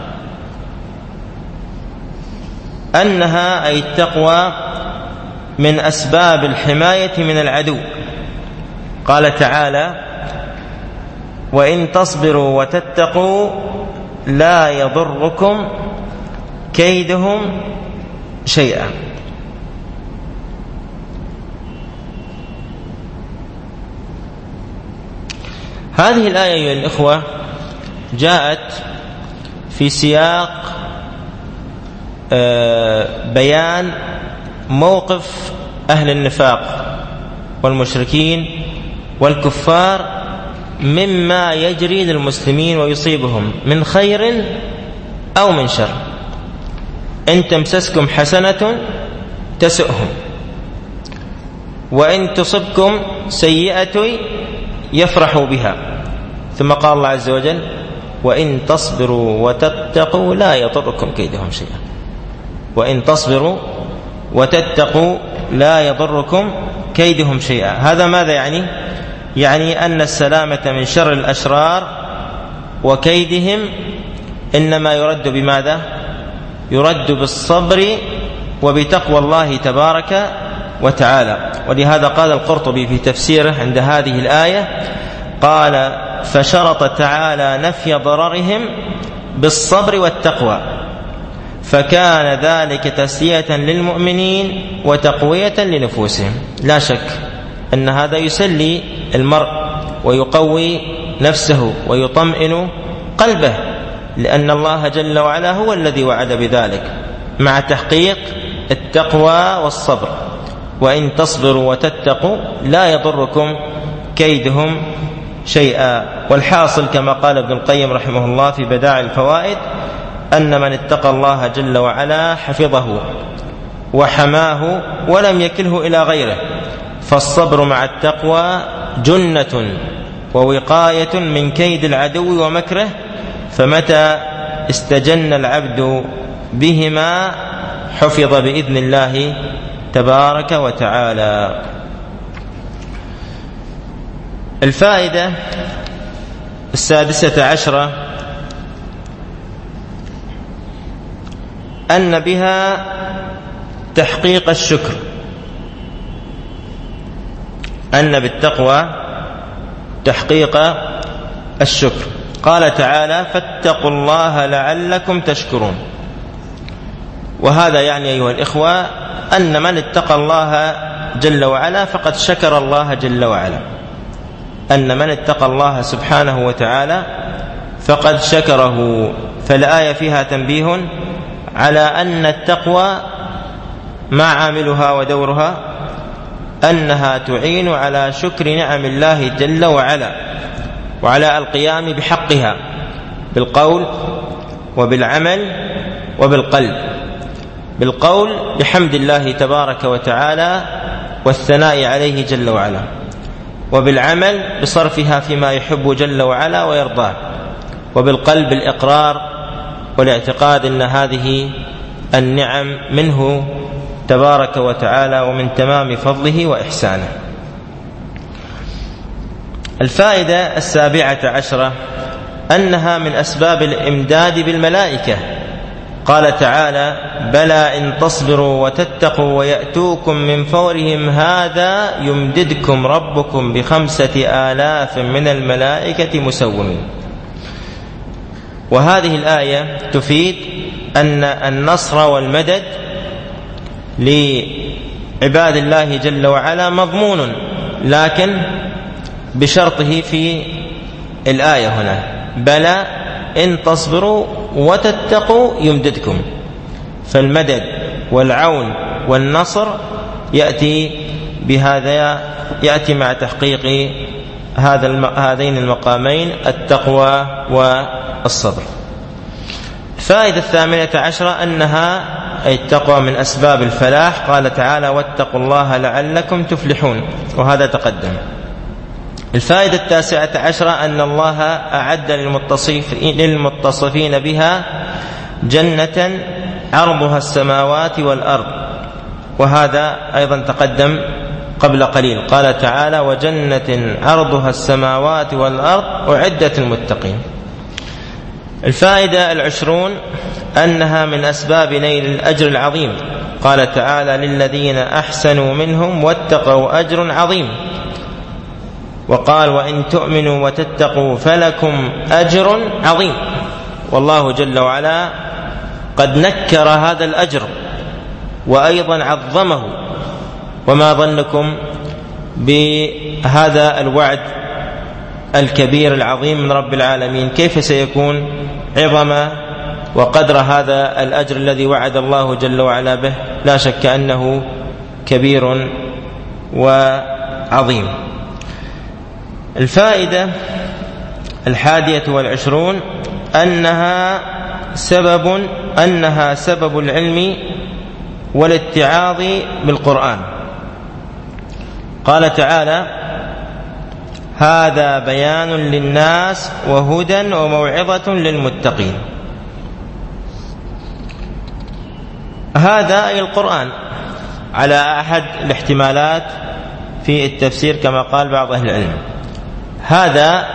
أنها أي التقوى من أسباب الحماية من العدو. قال تعالى: وإن تصبروا وتتقوا لا يضركم كيدهم شيئا. هذه الآية أيها الإخوة جاءت في سياق بيان موقف أهل النفاق والمشركين والكفار مما يجري للمسلمين ويصيبهم من خير أو من شر. إن تمسسكم حسنة تسؤهم، وإن تصبكم سيئة يفرحوا بها. ثم قال الله عز وجل: وإن تصبروا وتتقوا لا يضركم كيدهم شيئا. وإن تصبروا وتتقوا لا يضركم كيدهم شيئا. هذا ماذا يعني؟ يعني أن السلامة من شر الأشرار وكيدهم إنما يرد بماذا؟ يرد بالصبر وبتقوى الله تبارك وتعالى. ولهذا قال القرطبي في تفسيره عند هذه الآية، قال: فشرط تعالى نفي ضررهم بالصبر والتقوى، فكان ذلك تسلية للمؤمنين وتقوية لنفوسهم. لا شك أن هذا يسلي المرء ويقوي نفسه ويطمئن قلبه، لأن الله جل وعلا هو الذي وعد بذلك مع تحقيق التقوى والصبر. وإن تصبروا وتتقوا لا يضركم كيدهم شيئا. والحاصل كما قال ابن القيم رحمه الله في بدائع الفوائد أن من اتقى الله جل وعلا حفظه وحماه ولم يكله إلى غيره، فالصبر مع التقوى جنة ووقاية من كيد العدو ومكره، فمتى استجن العبد بهما حفظ بإذن الله تبارك وتعالى. الفائدة السادسة عشرة أن بها تحقيق الشكر، أن بالتقوى تحقيق الشكر. قال تعالى: فاتقوا الله لعلكم تشكرون. وهذا يعني أيها الإخوة أن من اتقى الله جل وعلا فقد شكر الله جل وعلا، أن من اتقى الله سبحانه وتعالى فقد شكره. فالآية فيها تنبيه على أن التقوى ما عاملها ودورها أنها تعين على شكر نعم الله جل وعلا، وعلى القيام بحقها بالقول وبالعمل وبالقلب. بالقول بحمد الله تبارك وتعالى والثناء عليه جل وعلا، وبالعمل بصرفها فيما يحب جل وعلا ويرضاه، وبالقلب الإقرار والاعتقاد أن هذه النعم منه تبارك وتعالى ومن تمام فضله وإحسانه. الفائدة السابعة عشرة أنها من أسباب الإمداد بالملائكة. قال تعالى: بلى إن تصبروا وتتقوا ويأتوكم من فورهم هذا يمددكم ربكم بخمسة آلاف من الملائكة مسومين. وهذه الآية تفيد أن النصر والمدد لعباد الله جل وعلا مضمون، لكن بشرطه في الآية هنا: بلى إن تصبروا وتتقوا يمددكم. فالمدد والعون والنصر يأتي بهذا يأتي مع تحقيق هذا هذين المقامين، التقوى والصبر. الفائدة الثامنة عشرة أنها أي التقوى من أسباب الفلاح. قال تعالى: واتقوا الله لعلكم تفلحون، وهذا تقدم. الفائدة التاسعة عشرة أن الله أعد للمتصفين بها جنة عرضها السماوات والأرض، وهذا أيضا تقدم قبل قليل. قال تعالى: وجنة عرضها السماوات والأرض أعدت المتقين. الفائدة العشرون أنها من أسباب نيل الأجر العظيم. قال تعالى: للذين أحسنوا منهم واتقوا أجر عظيم. وقال: وإن تؤمنوا وتتقوا فلكم أجر عظيم. والله جل وعلا قد نكر هذا الأجر وأيضا عظمه. وما ظنكم بهذا الوعد الكبير العظيم من رب العالمين؟ كيف سيكون عظم وقدر هذا الأجر الذي وعد الله جل وعلا به؟ لا شك أنه كبير وعظيم. الفائدة الحادية والعشرون أنها سبب أنها سبب العلم والاتعاظ بالقرآن. قال تعالى: هذا بيان للناس وهدى وموعظة للمتقين. هذا أي القرآن على أحد الاحتمالات في التفسير كما قال بعض أهل العلم. هذا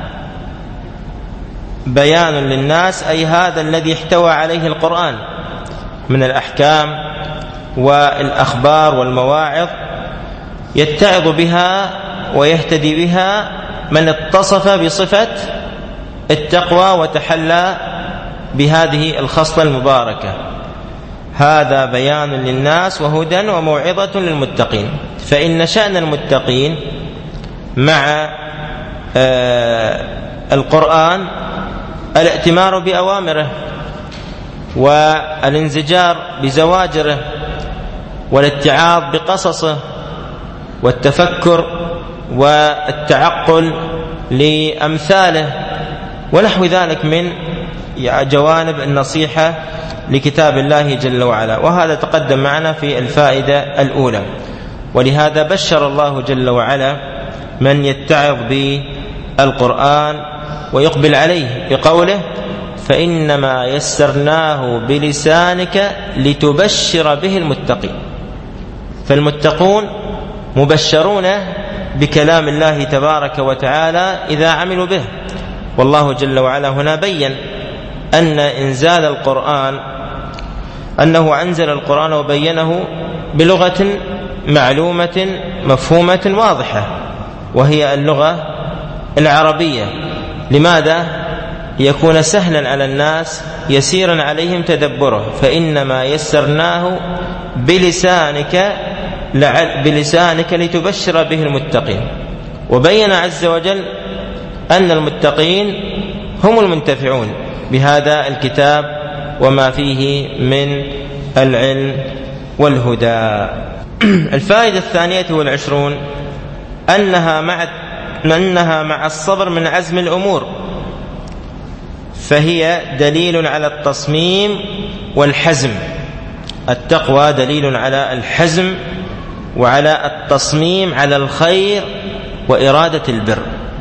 بيان للناس أي هذا الذي احتوى عليه القرآن من الأحكام والأخبار والمواعظ، يتعظ بها ويهتدي بها من اتصف بصفة التقوى وتحلى بهذه الخصلة المباركة. هذا بيان للناس وهدى وموعظة للمتقين. فإن شأن المتقين مع آه القرآن الائتمار بأوامره والانزجار بزواجره والاتعاظ بقصصه والتفكر والتعقل لأمثاله ونحو ذلك من جوانب النصيحة لكتاب الله جل وعلا، وهذا تقدم معنا في الفائدة الأولى. ولهذا بشر الله جل وعلا من يتعظ بالقرآن ويقبل عليه بقوله: فإنما يسرناه بلسانك لتبشر به المتقين. فالمتقون مبشرون بكلام الله تبارك وتعالى إذا عملوا به. والله جل وعلا هنا بيّن أن إنزال القرآن أنه أنزل القرآن وبينه بلغة معلومة مفهومة واضحة، وهي اللغة العربية. لماذا؟ يكون سهلا على الناس يسيرا عليهم تدبره. فإنما يسرناه بلسانك بلسانك لتبشر به المتقين. وبين عز وجل أن المتقين هم المنتفعون بهذا الكتاب وما فيه من العلم والهدى. الفائدة الثانية والعشرون أنها مع أنها مع الصبر من عزم الأمور، فهي دليل على التصميم والحزم. التقوى دليل على الحزم وعلى التصميم على الخير وإرادة البر.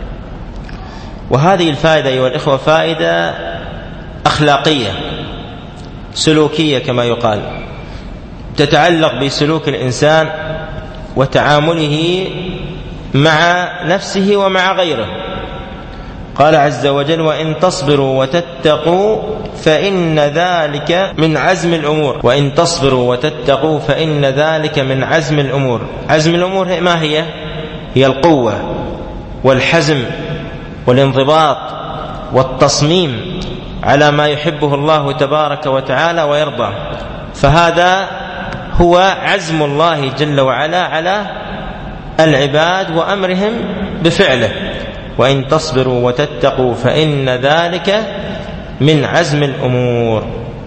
وهذه الفائدة أيها الإخوة فائدة أخلاقية سلوكية كما يقال، تتعلق بسلوك الإنسان وتعامله مع نفسه ومع غيره. قال عز وجل: وإن تصبروا وتتقوا فإن ذلك من عزم الأمور. وإن تصبروا وتتقوا فإن ذلك من عزم الأمور. عزم الأمور ما هي؟ هي القوة والحزم والانضباط والتصميم على ما يحبه الله تبارك وتعالى ويرضى. فهذا هو عزم الله جل وعلا على العباد وأمرهم بفعله. وإن تصبروا وتتقوا فإن ذلك من عزم الأمور.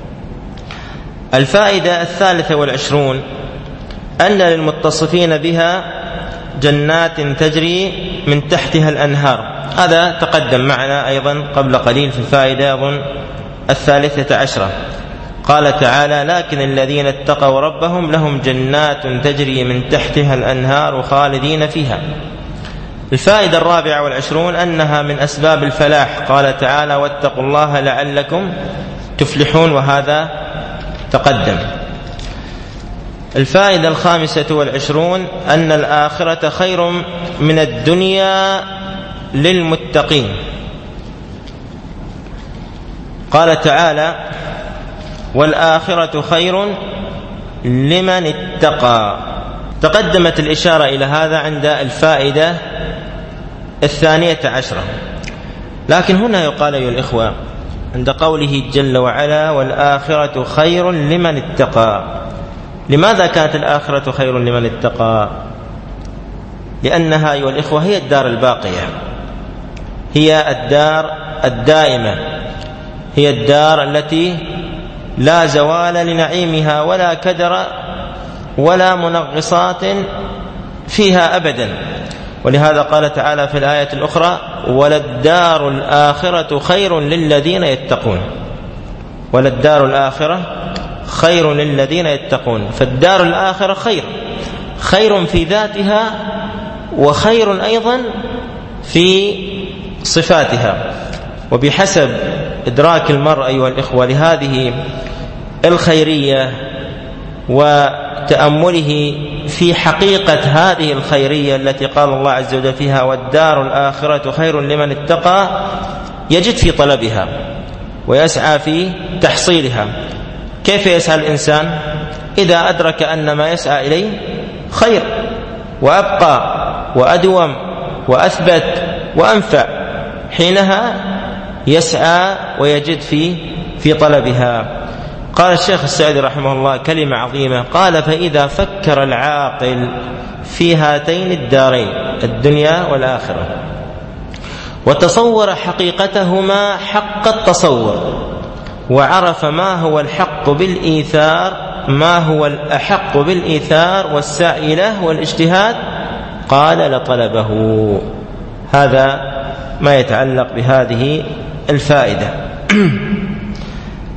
الفائدة الثالثة والعشرون أن للمتصفين بها جنات تجري من تحتها الأنهار. هذا تقدم معنا أيضا قبل قليل في الفائدة أظن الثالثة عشرة. قال تعالى: لكن الذين اتقوا ربهم لهم جنات تجري من تحتها الأنهار خالدين فيها. الفائدة الرابعة والعشرون أنها من أسباب الفلاح. قال تعالى: واتقوا الله لعلكم تفلحون، وهذا تقدم. الفائدة الخامسة والعشرون أن الآخرة خير من الدنيا للمتقين. قال تعالى: والآخرة خير لمن اتقى. تقدمت الإشارة إلى هذا عند الفائدة الثانية عشرة، لكن هنا يقال أيها الإخوة عند قوله جل وعلا: والآخرة خير لمن اتقى. لماذا كانت الآخرة خير لمن اتقى؟ لأنها أيها الإخوة هي الدار الباقية، هي الدار الدائمة، هي الدار التي لا زوال لنعيمها ولا كدر ولا منغصات فيها أبدا. ولهذا قال تعالى في الآية الأخرى: وللدار الآخرة خير للذين يتقون. وللدار الآخرة خير للذين يتقون. فالدار الآخرة خير، خير في ذاتها وخير أيضا في صفاتها. وبحسب إدراك المرء أيها الإخوة لهذه الخيرية وتأمله في حقيقة هذه الخيرية التي قال الله عز وجل فيها: والدار الآخرة خير لمن اتقى، يجد في طلبها ويسعى في تحصيلها. كيف يسعى الإنسان؟ إذا أدرك أن ما يسعى إليه خير وأبقى وأدوم وأثبت وأنفع، حينها يسعى ويجد في في طلبها. قال الشيخ السعدي رحمه الله كلمة عظيمة، قال: فإذا فكر العاقل في هاتين الدارين الدنيا والآخرة وتصور حقيقتهما حق التصور وعرف ما هو الحق بالإيثار، ما هو الأحق بالإيثار والسعي له والاجتهاد، قال: لطلبه. هذا ما يتعلق بهذه الفائدة.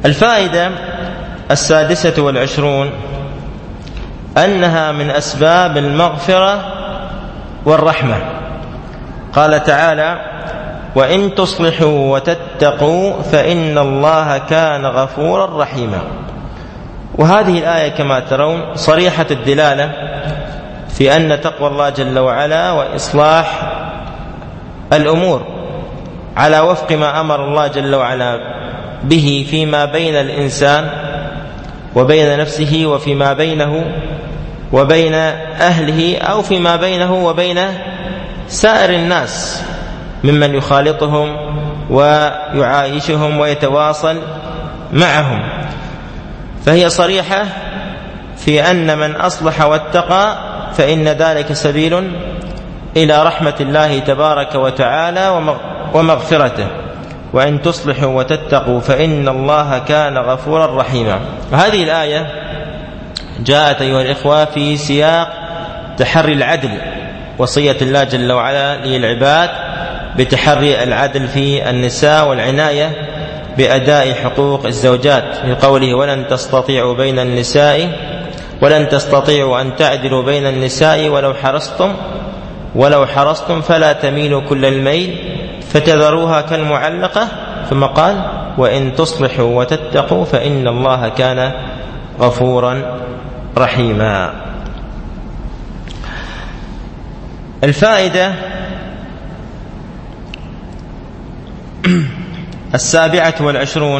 الفائدة السادسة والعشرون أنها من أسباب المغفرة والرحمة. قال تعالى: وإن تصلحوا وتتقوا فإن الله كان غفورا رحيما. وهذه الآية كما ترون صريحة الدلالة في أن تقوى الله جل وعلا وإصلاح الأمور على وفق ما أمر الله جل وعلا به فيما بين الإنسان وبين نفسه، وفيما بينه وبين أهله، أو فيما بينه وبين سائر الناس ممن يخالطهم ويعايشهم ويتواصل معهم. فهي صريحة في أن من أصلح واتقى فإن ذلك سبيل إلى رحمة الله تبارك وتعالى ومغفرته. وإن تصلحوا وتتقوا فإن الله كان غفورا رحيما. هذه الآية جاءت أيها الإخوة في سياق تحري العدل، وصية الله جل وعلا للعباد بتحري العدل في النساء والعناية بأداء حقوق الزوجات، في قوله: ولن تستطيعوا بين النساء ولن تستطيعوا أن تعدلوا بين النساء ولو حرصتم ولو حرصتم فلا تميلوا كل الميل فتذروها كالمعلقة. ثم قال: وإن تصلحوا وتتقوا فإن الله كان غفورا رحيما. الفائدة السابعة والعشرون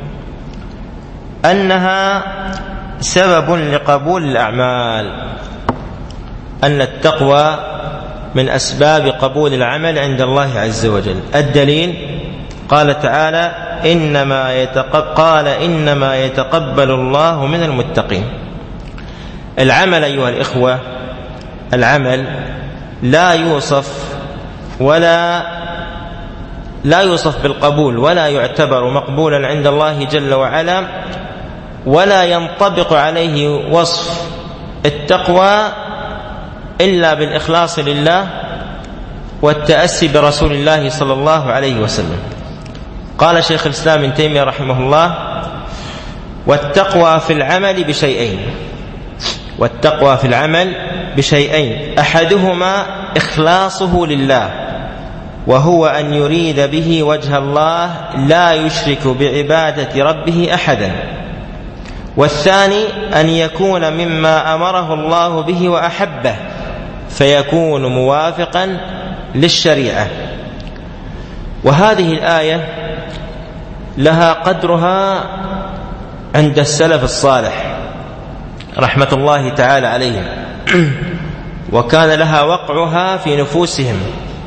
أنها سبب لقبول الأعمال، أن التقوى من أسباب قبول العمل عند الله عز وجل. الدليل قال تعالى: إنما يتقبل قال إنما يتقبل الله من المتقين. العمل أيها الإخوة، العمل لا يوصف ولا لا يوصف بالقبول ولا يعتبر مقبولا عند الله جل وعلا، ولا ينطبق عليه وصف التقوى إلا بالإخلاص لله والتأسي برسول الله صلى الله عليه وسلم. قال شيخ الإسلام ابن تيمية رحمه الله: والتقوى في العمل بشيئين والتقوى في العمل بشيئين أحدهما إخلاصه لله، وهو أن يريد به وجه الله لا يشرك بعبادة ربه أحدا، والثاني أن يكون مما أمره الله به وأحبه فيكون موافقا للشريعة. وهذه الآية لها قدرها عند السلف الصالح رحمة الله تعالى عليهم، وكان لها وقعها في نفوسهم،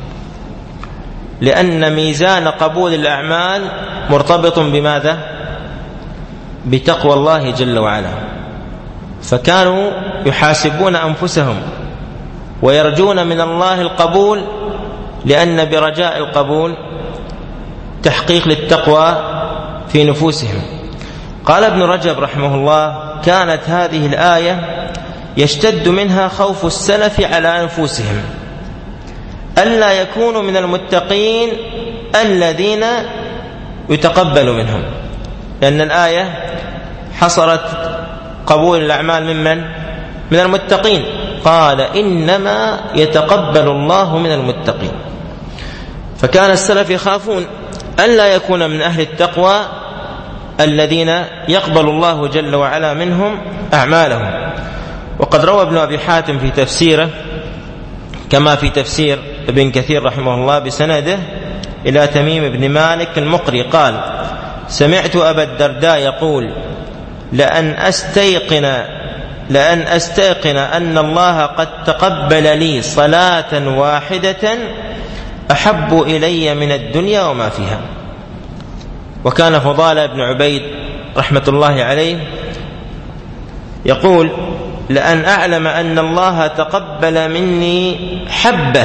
لأن ميزان قبول الأعمال مرتبط بماذا؟ بتقوى الله جل وعلا. فكانوا يحاسبون أنفسهم ويرجون من الله القبول، لأن برجاء القبول تحقيق للتقوى في نفوسهم. قال ابن رجب رحمه الله: كانت هذه الآية يشتد منها خوف السلف على أنفسهم ألا يكونوا من المتقين الذين يتقبل منهم، لأن الآية حصرت قبول الأعمال ممن؟ من المتقين. قال: إنما يتقبل الله من المتقين. فكان السلف يخافون ألا يكون من أهل التقوى الذين يقبل الله جل وعلا منهم أعمالهم. وقد روى ابن أبي حاتم في تفسيره كما في تفسير ابن كثير رحمه الله بسنده إلى تميم بن مالك المقري قال: سمعت أبا الدرداء يقول: لأن أستيقن لأن أستيقن أن الله قد تقبل لي صلاة واحدة أحب إلي من الدنيا وما فيها. وكان فضالة بن عبيد رحمة الله عليه يقول: لأن أعلم أن الله تقبل مني حبة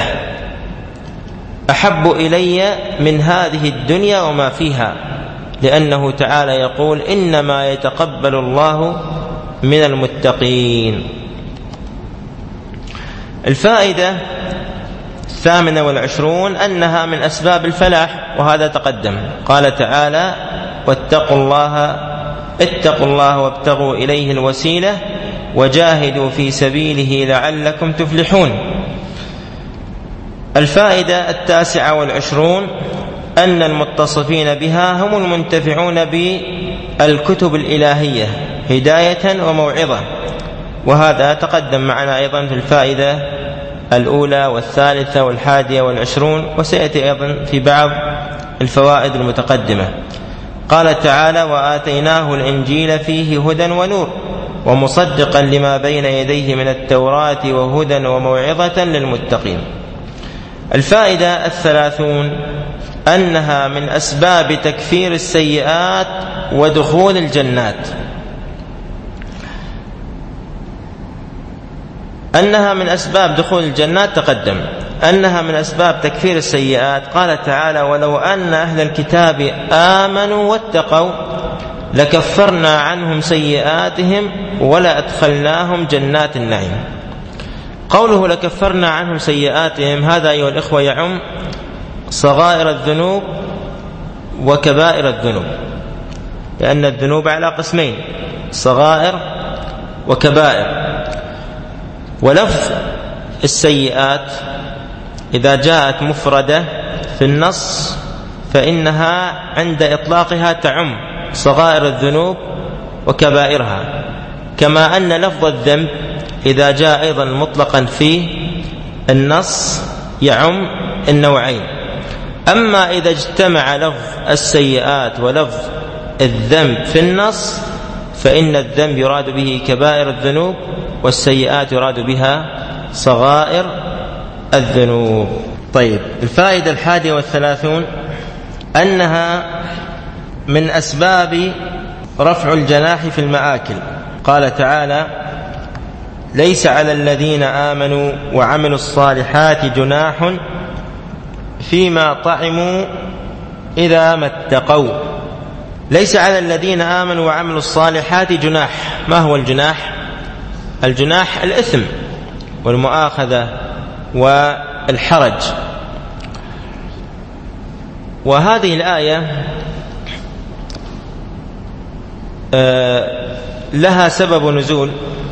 أحب إلي من هذه الدنيا وما فيها، لأنه تعالى يقول: إنما يتقبل الله من المتقين. الفائدة الثامنة والعشرون أنها من أسباب الفلاح، وهذا تقدم. قال تعالى: واتقوا الله اتقوا الله وابتغوا إليه الوسيلة وجاهدوا في سبيله لعلكم تفلحون. الفائدة التاسعة والعشرون أن المتصفين بها هم المنتفعون بالكتب الإلهية هداية وموعظة، وهذا تقدم معنا أيضا في الفائدة الأولى والثالثة والحادية والعشرون، وسيأتي أيضا في بعض الفوائد المتقدمة. قال تعالى: وآتيناه الإنجيل فيه هدى ونور ومصدقا لما بين يديه من التوراة وهدى وموعظة للمتقين. الفائدة الثلاثون أنها من أسباب تكفير السيئات ودخول الجنات. أنها من أسباب دخول الجنات تقدم أنها من أسباب تكفير السيئات. قال تعالى: ولو أن أهل الكتاب آمنوا واتقوا لكفرنا عنهم سيئاتهم ولأدخلناهم جنات النعيم. قوله لكفرنا عنهم سيئاتهم هذا أيها الإخوة يعم صغائر الذنوب وكبائر الذنوب، لأن الذنوب على قسمين: صغائر وكبائر. ولفظ السيئات إذا جاءت مفردة في النص فإنها عند إطلاقها تعم صغائر الذنوب وكبائرها، كما أن لفظ الذنب إذا جاء أيضا مطلقا في النص يعم النوعين. أما إذا اجتمع لفظ السيئات ولفظ الذنب في النص فإن الذنب يراد به كبائر الذنوب والسيئات يراد بها صغائر الذنوب. طيب، الفائدة الحادية والثلاثون أنها من أسباب رفع الجناح في المآكل. قال تعالى: ليس على الذين آمنوا وعملوا الصالحات جناح فيما طعموا إذا ما اتقوا. ليس على الذين آمنوا وعملوا الصالحات جناح. ما هو الجناح؟ الجناح الإثم والمؤاخذة والحرج. وهذه الآية لها سبب نزول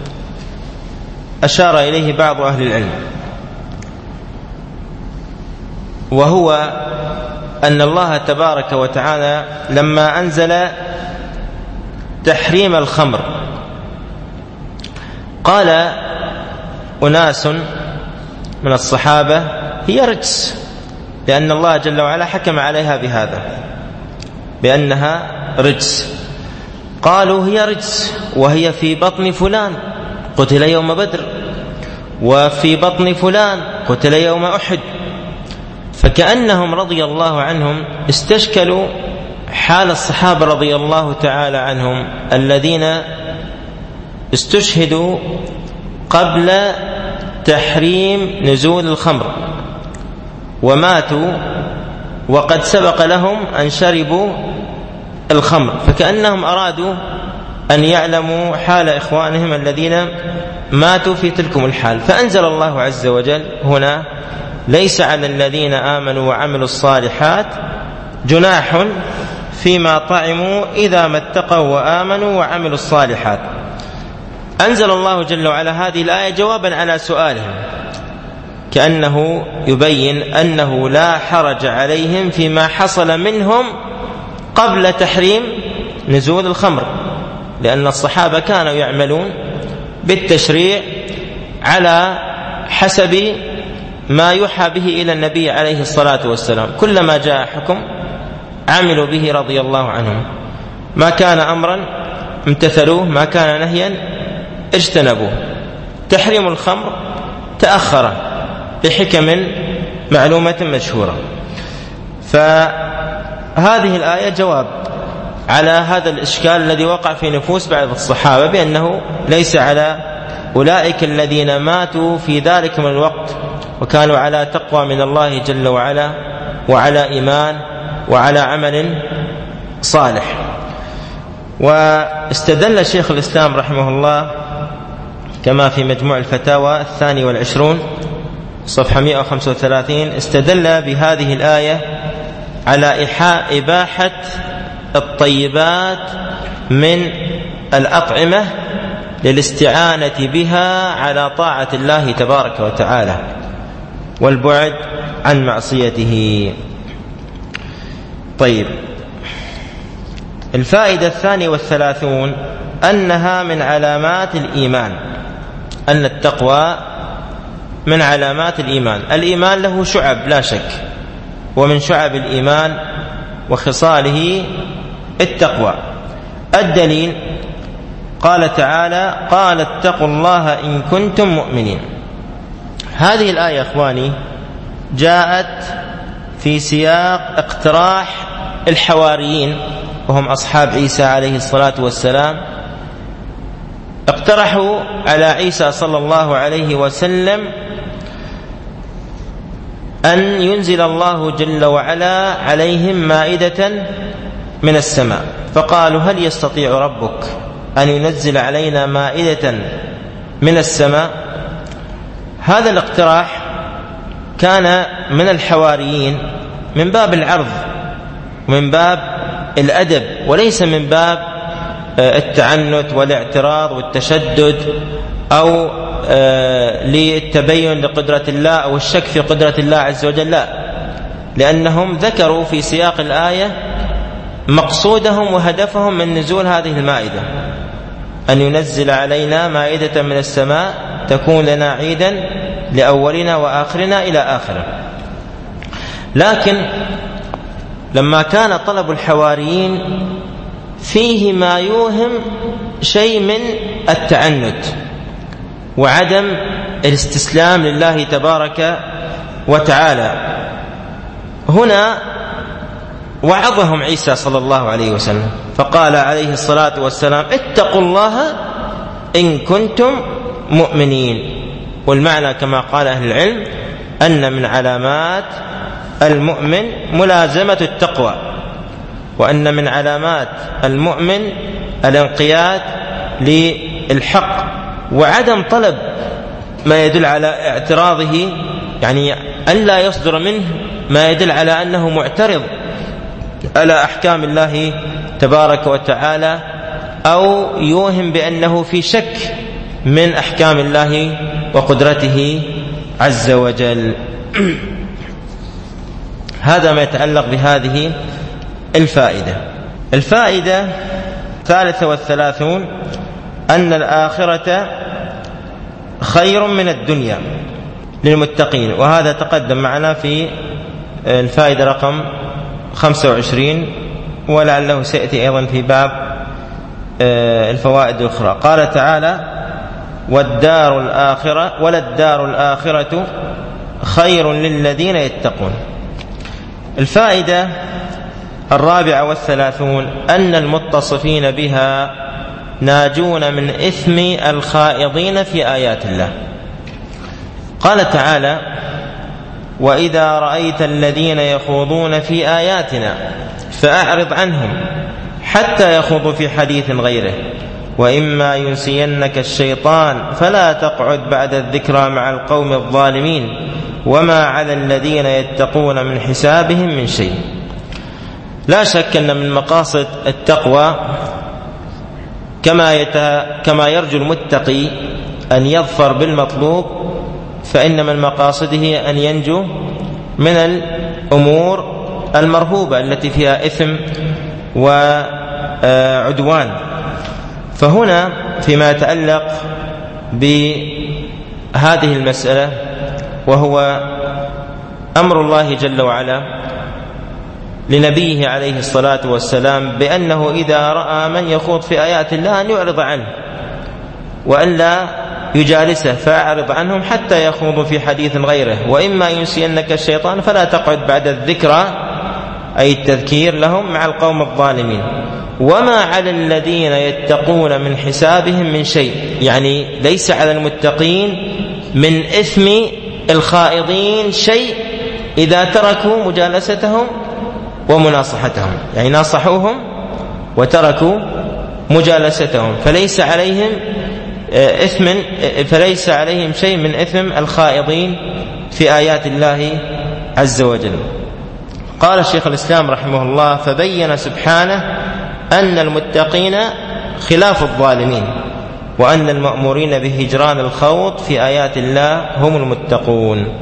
أشار إليه بعض أهل العلم، وهو أن الله تبارك وتعالى لما أنزل تحريم الخمر قال أناس من الصحابة هي رجس، لأن الله جل وعلا حكم عليها بهذا بأنها رجس. قالوا هي رجس وهي في بطن فلان قتل يوم بدر، وفي بطن فلان قتل يوم أحد. فكأنهم رضي الله عنهم استشكلوا حال الصحابة رضي الله تعالى عنهم الذين استشهدوا قبل تحريم نزول الخمر وماتوا وقد سبق لهم أن شربوا الخمر، فكأنهم أرادوا أن يعلموا حال إخوانهم الذين ماتوا في تلكم الحال. فأنزل الله عز وجل هنا: ليس على الذين آمنوا وعملوا الصالحات جناح فيما طعموا إذا ما اتقوا وآمنوا وعملوا الصالحات. أنزل الله جل وعلا هذه الآية جوابا على سؤالهم، كأنه يبين أنه لا حرج عليهم فيما حصل منهم قبل تحريم نزول الخمر، لأن الصحابة كانوا يعملون بالتشريع على حسب ما يوحى به إلى النبي عليه الصلاة والسلام. كلما جاء حكم عملوا به رضي الله عنهم، ما كان أمرا امتثلوه، ما كان نهيا اجتنبوه. تحريم الخمر تأخر بحكم معلومة مشهورة. فهذه الآية جواب على هذا الإشكال الذي وقع في نفوس بعض الصحابة بأنه ليس على أولئك الذين ماتوا في ذلك من الوقت وكانوا على تقوى من الله جل وعلا وعلى إيمان وعلى عمل صالح. واستدل شيخ الإسلام رحمه الله كما في مجموع الفتاوى الثاني والعشرون صفحة مئة وخمسة وثلاثين، استدل بهذه الآية على إباحة الطيبات من الأطعمة للاستعانة بها على طاعة الله تبارك وتعالى والبعد عن معصيته. طيب، الفائدة الثانية والثلاثون أنها من علامات الإيمان، أن التقوى من علامات الإيمان. الإيمان له شعب لا شك، ومن شعب الإيمان وخصاله التقوى. الدليل قال تعالى: قال اتقوا الله إن كنتم مؤمنين. هذه الآية أخواني جاءت في سياق اقتراح الحواريين وهم أصحاب عيسى عليه الصلاة والسلام. اقترحوا على عيسى صلى الله عليه وسلم أن ينزل الله جل وعلا عليهم مائدة من السماء، فقالوا: هل يستطيع ربك أن ينزل علينا مائدة من السماء؟ هذا الاقتراح كان من الحواريين من باب العرض ومن باب الأدب، وليس من باب التعنت والاعتراض والتشدد أو للتبين لقدرة الله أو الشك في قدرة الله عز وجل، لا، لأنهم ذكروا في سياق الآية مقصودهم وهدفهم من نزول هذه المائدة، أن ينزل علينا مائدة من السماء تكون لنا عيدا لأولنا وآخرنا إلى آخره. لكن لما كان طلب الحواريين فيه ما يوهم شيء من التعنت وعدم الاستسلام لله تبارك وتعالى، هنا وعظهم عيسى صلى الله عليه وسلم فقال عليه الصلاة والسلام: اتقوا الله إن كنتم مؤمنين. والمعنى كما قال أهل العلم أن من علامات المؤمن ملازمة التقوى، وأن من علامات المؤمن الانقياد للحق وعدم طلب ما يدل على اعتراضه، يعني أن لا يصدر منه ما يدل على أنه معترض على أحكام الله تبارك وتعالى أو يوهم بأنه في شك من أحكام الله وقدرته عز وجل. هذا ما يتعلق بهذه الفائدة. الفائدة الثالثة والثلاثون أن الآخرة خير من الدنيا للمتقين، وهذا تقدم معنا في الفائدة رقم خمسة وعشرين، ولعله سيأتي أيضا في باب الفوائد الأخرى. قال تعالى: والدار الآخرة وللدار الآخرة خير للذين يتقون. الفائدة الرابعة والثلاثون أن المتصفين بها ناجون من إثم الخائضين في آيات الله. قال تعالى: وإذا رأيت الذين يخوضون في آياتنا فأعرض عنهم حتى يخوضوا في حديث غيره وإما ينسينك الشيطان فلا تقعد بعد الذكرى مع القوم الظالمين وما على الذين يتقون من حسابهم من شيء. لا شك أن من مقاصد التقوى كما, يت... كما يرجو المتقي أن يظفر بالمطلوب، فإن من مقاصده أن ينجو من الأمور المرهوبة التي فيها إثم وعدوان. فهنا فيما يتعلق بهذه المسألة وهو أمر الله جل وعلا لنبيه عليه الصلاة والسلام بأنه إذا رأى من يخوض في آيات الله أن يعرض عنه وأن لا يجالسه، فأعرض عنهم حتى يخوضوا في حديث غيره وإما ينسينك الشيطان فلا تقعد بعد الذكرى، أي التذكير لهم، مع القوم الظالمين وما على الذين يتقون من حسابهم من شيء، يعني ليس على المتقين من إثم الخائضين شيء إذا تركوا مجالستهم ومناصحتهم، يعني ناصحوهم وتركوا مجالستهم فليس عليهم إثم فليس عليهم شيء من إثم الخائضين في آيات الله عز وجل. قال الشيخ الإسلام رحمه الله: فبين سبحانه أن المتقين خلاف الظالمين، وأن المأمورين بهجران الخوض في آيات الله هم المتقون.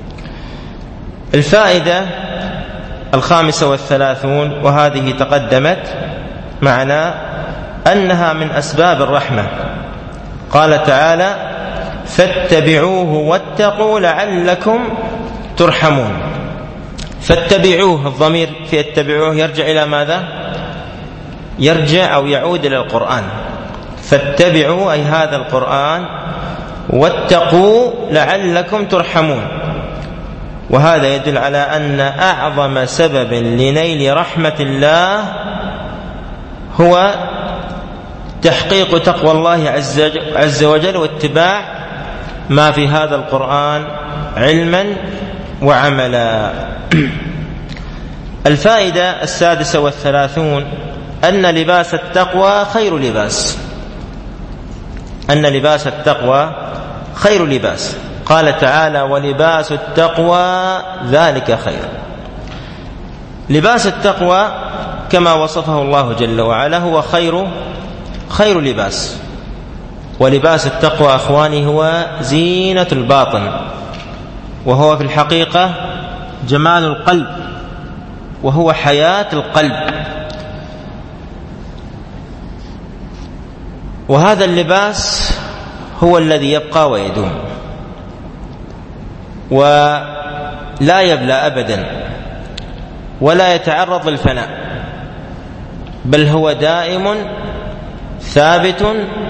الفائدة الخامسة والثلاثون، وهذه تقدمت معنا، أنها من أسباب الرحمة. قال تعالى: فاتبعوه واتقوا لعلكم ترحمون. فاتبعوه، الضمير في اتبعوه يرجع إلى ماذا؟ يرجع أو يعود إلى القرآن. فاتبعوا أي هذا القرآن، واتقوا لعلكم ترحمون. وهذا يدل على أن أعظم سبب لنيل رحمة الله هو تحقيق تقوى الله عز وجل واتباع ما في هذا القرآن علما وعملا. الفائدة السادسة والثلاثون، أن لباس التقوى خير لباس. أن لباس التقوى خير لباس. قال تعالى: ولباس التقوى ذلك خير. لباس التقوى كما وصفه الله جل وعلا هو خير خير لباس. ولباس التقوى أخواني هو زينة الباطن، وهو في الحقيقة جمال القلب، وهو حياة القلب. وهذا اللباس هو الذي يبقى ويدوم ولا يبلى أبدا ولا يتعرض للفناء، بل هو دائم ثابت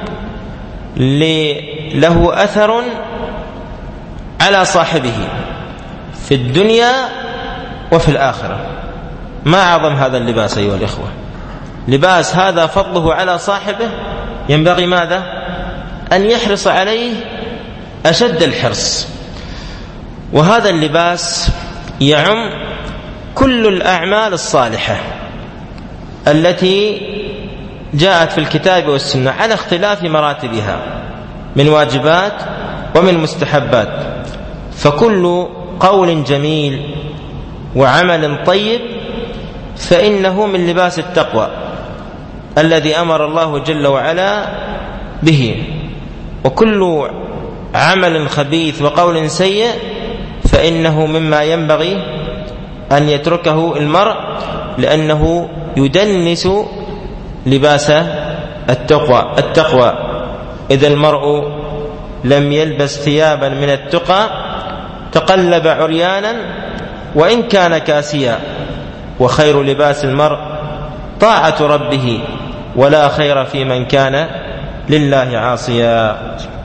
له أثر على صاحبه في الدنيا وفي الآخرة. ما أعظم هذا اللباس أيها الإخوة. لباس هذا فضله على صاحبه ينبغي ماذا؟ أن يحرص عليه أشد الحرص. وهذا اللباس يعم كل الأعمال الصالحة التي جاءت في الكتاب والسنة على اختلاف مراتبها من واجبات ومن مستحبات. فكل قول جميل وعمل طيب فإنه من لباس التقوى الذي أمر الله جل وعلا به. وكل عمل خبيث وقول سيء فإنه مما ينبغي أن يتركه المرء، لأنه يدنس لباس التقوى. التقوى إذا المرء لم يلبس ثيابا من التقى تقلب عريانا وإن كان كاسيا. وخير لباس المرء طاعة ربه، ولا خير في من كان لله عاصيا.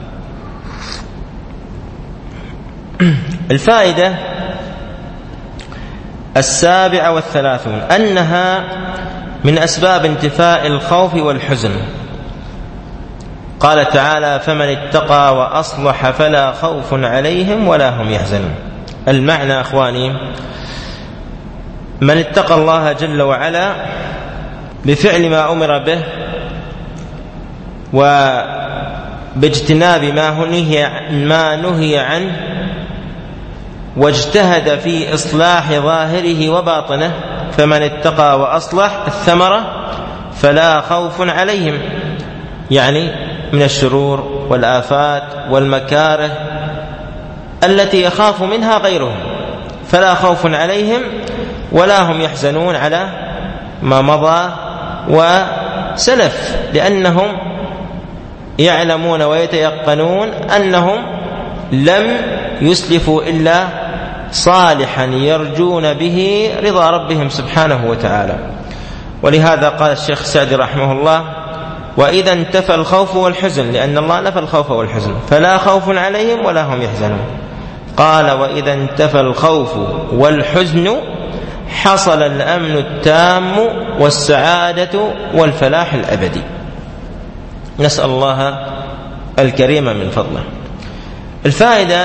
الفائدة السابعة والثلاثون، أنها من أسباب انتفاء الخوف والحزن. قال تعالى: فمن اتقى وأصلح فلا خوف عليهم ولا هم يحزنون. المعنى أخواني، من اتقى الله جل وعلا بفعل ما أمر به وباجتناب ما نهي ما نهي عنه، واجتهد في إصلاح ظاهره وباطنه، فمن اتقى وأصلح الثمرة فلا خوف عليهم، يعني من الشرور والآفات والمكاره التي يخاف منها غيرهم، فلا خوف عليهم ولا هم يحزنون على ما مضى وسلف، لأنهم يعلمون ويتيقنون أنهم لم يسلفوا إلا صالحا يرجون به رضا ربهم سبحانه وتعالى. ولهذا قال الشيخ سعدي رحمه الله: وإذا انتفى الخوف والحزن، لأن الله نفى الخوف والحزن، فلا خوف عليهم ولا هم يحزنون. قال: وإذا انتفى الخوف والحزن حصل الأمن التام والسعادة والفلاح الأبدي. نسأل الله الكريم من فضله. الفائدة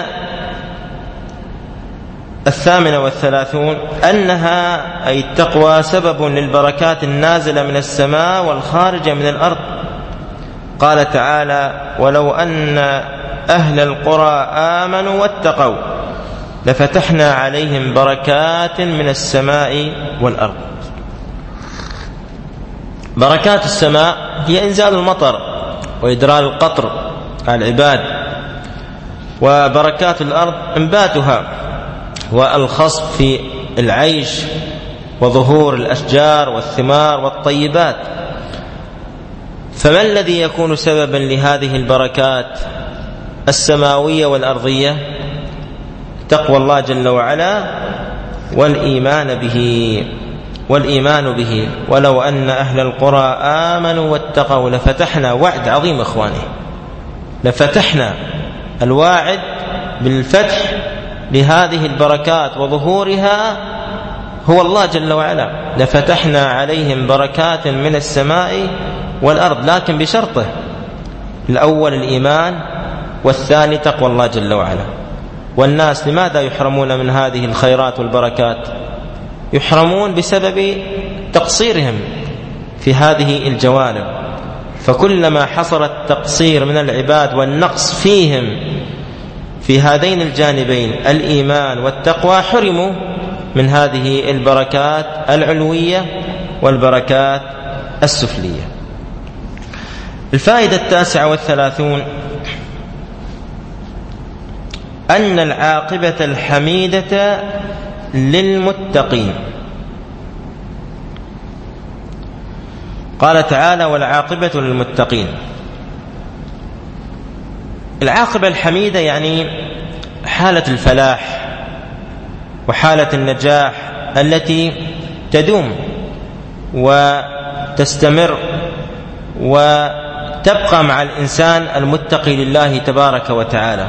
الثامنة والثلاثون، أنها أي التقوى سبب للبركات النازلة من السماء والخارجة من الأرض. قال تعالى: ولو أن أهل القرى آمنوا واتقوا لفتحنا عليهم بركات من السماء والأرض. بركات السماء هي إنزال المطر وإدرار القطر على العباد، وبركات الأرض إنباتها والخصب في العيش وظهور الأشجار والثمار والطيبات. فما الذي يكون سببا لهذه البركات السماوية والأرضية؟ تقوى الله جل وعلا والإيمان به والإيمان به ولو أن أهل القرى آمنوا واتقوا لفتحنا، وعد عظيم إخواني، لفتحنا، الواعد بالفتح لهذه البركات وظهورها هو الله جل وعلا، لفتحنا عليهم بركات من السماء والأرض، لكن بشرطه الأول الإيمان والثاني تقوى الله جل وعلا. والناس لماذا يحرمون من هذه الخيرات والبركات؟ يحرمون بسبب تقصيرهم في هذه الجوانب، فكلما حصل التقصير من العباد والنقص فيهم في هذين الجانبين الإيمان والتقوى حرموا من هذه البركات العلوية والبركات السفلية. الفائدة التاسعة والثلاثون أن العاقبة الحميدة للمتقين. قال تعالى: والعاقبة للمتقين. العاقبة الحميدة يعني حالة الفلاح وحالة النجاح التي تدوم وتستمر وتبقى مع الإنسان المتقي لله تبارك وتعالى.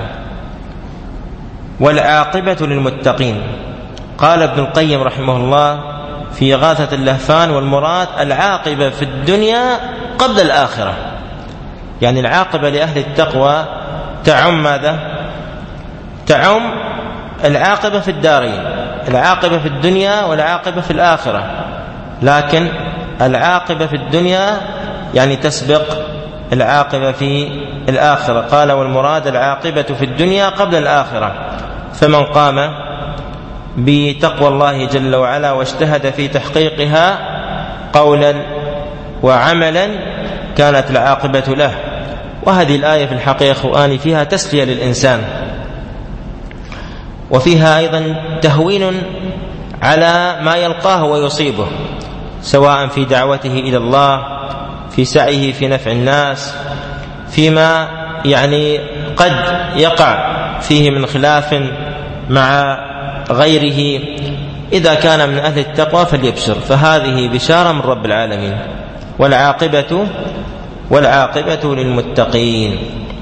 والعاقبة للمتقين. قال ابن القيم رحمه الله في إغاثة اللهفان: والمراد العاقبة في الدنيا قبل الآخرة، يعني العاقبة لأهل التقوى تعم ماذا؟ تعم العاقبة في الدارين، العاقبة في الدنيا والعاقبة في الآخرة، لكن العاقبة في الدنيا يعني تسبق العاقبة في الآخرة. قال: والمراد العاقبة في الدنيا قبل الآخرة، فمن قام بتقوى الله جل وعلا واجتهد في تحقيقها قولا وعملا كانت العاقبة له. وهذه الآية في الحقيقة إخواني فيها تسلية للإنسان، وفيها أيضا تهوين على ما يلقاه ويصيبه، سواء في دعوته إلى الله، في سعيه في نفع الناس، فيما يعني قد يقع فيه من خلاف مع غيره. إذا كان من أهل التقوى فليبشر، فهذه بشارة من رب العالمين. والعاقبة والعاقبة للمتقين.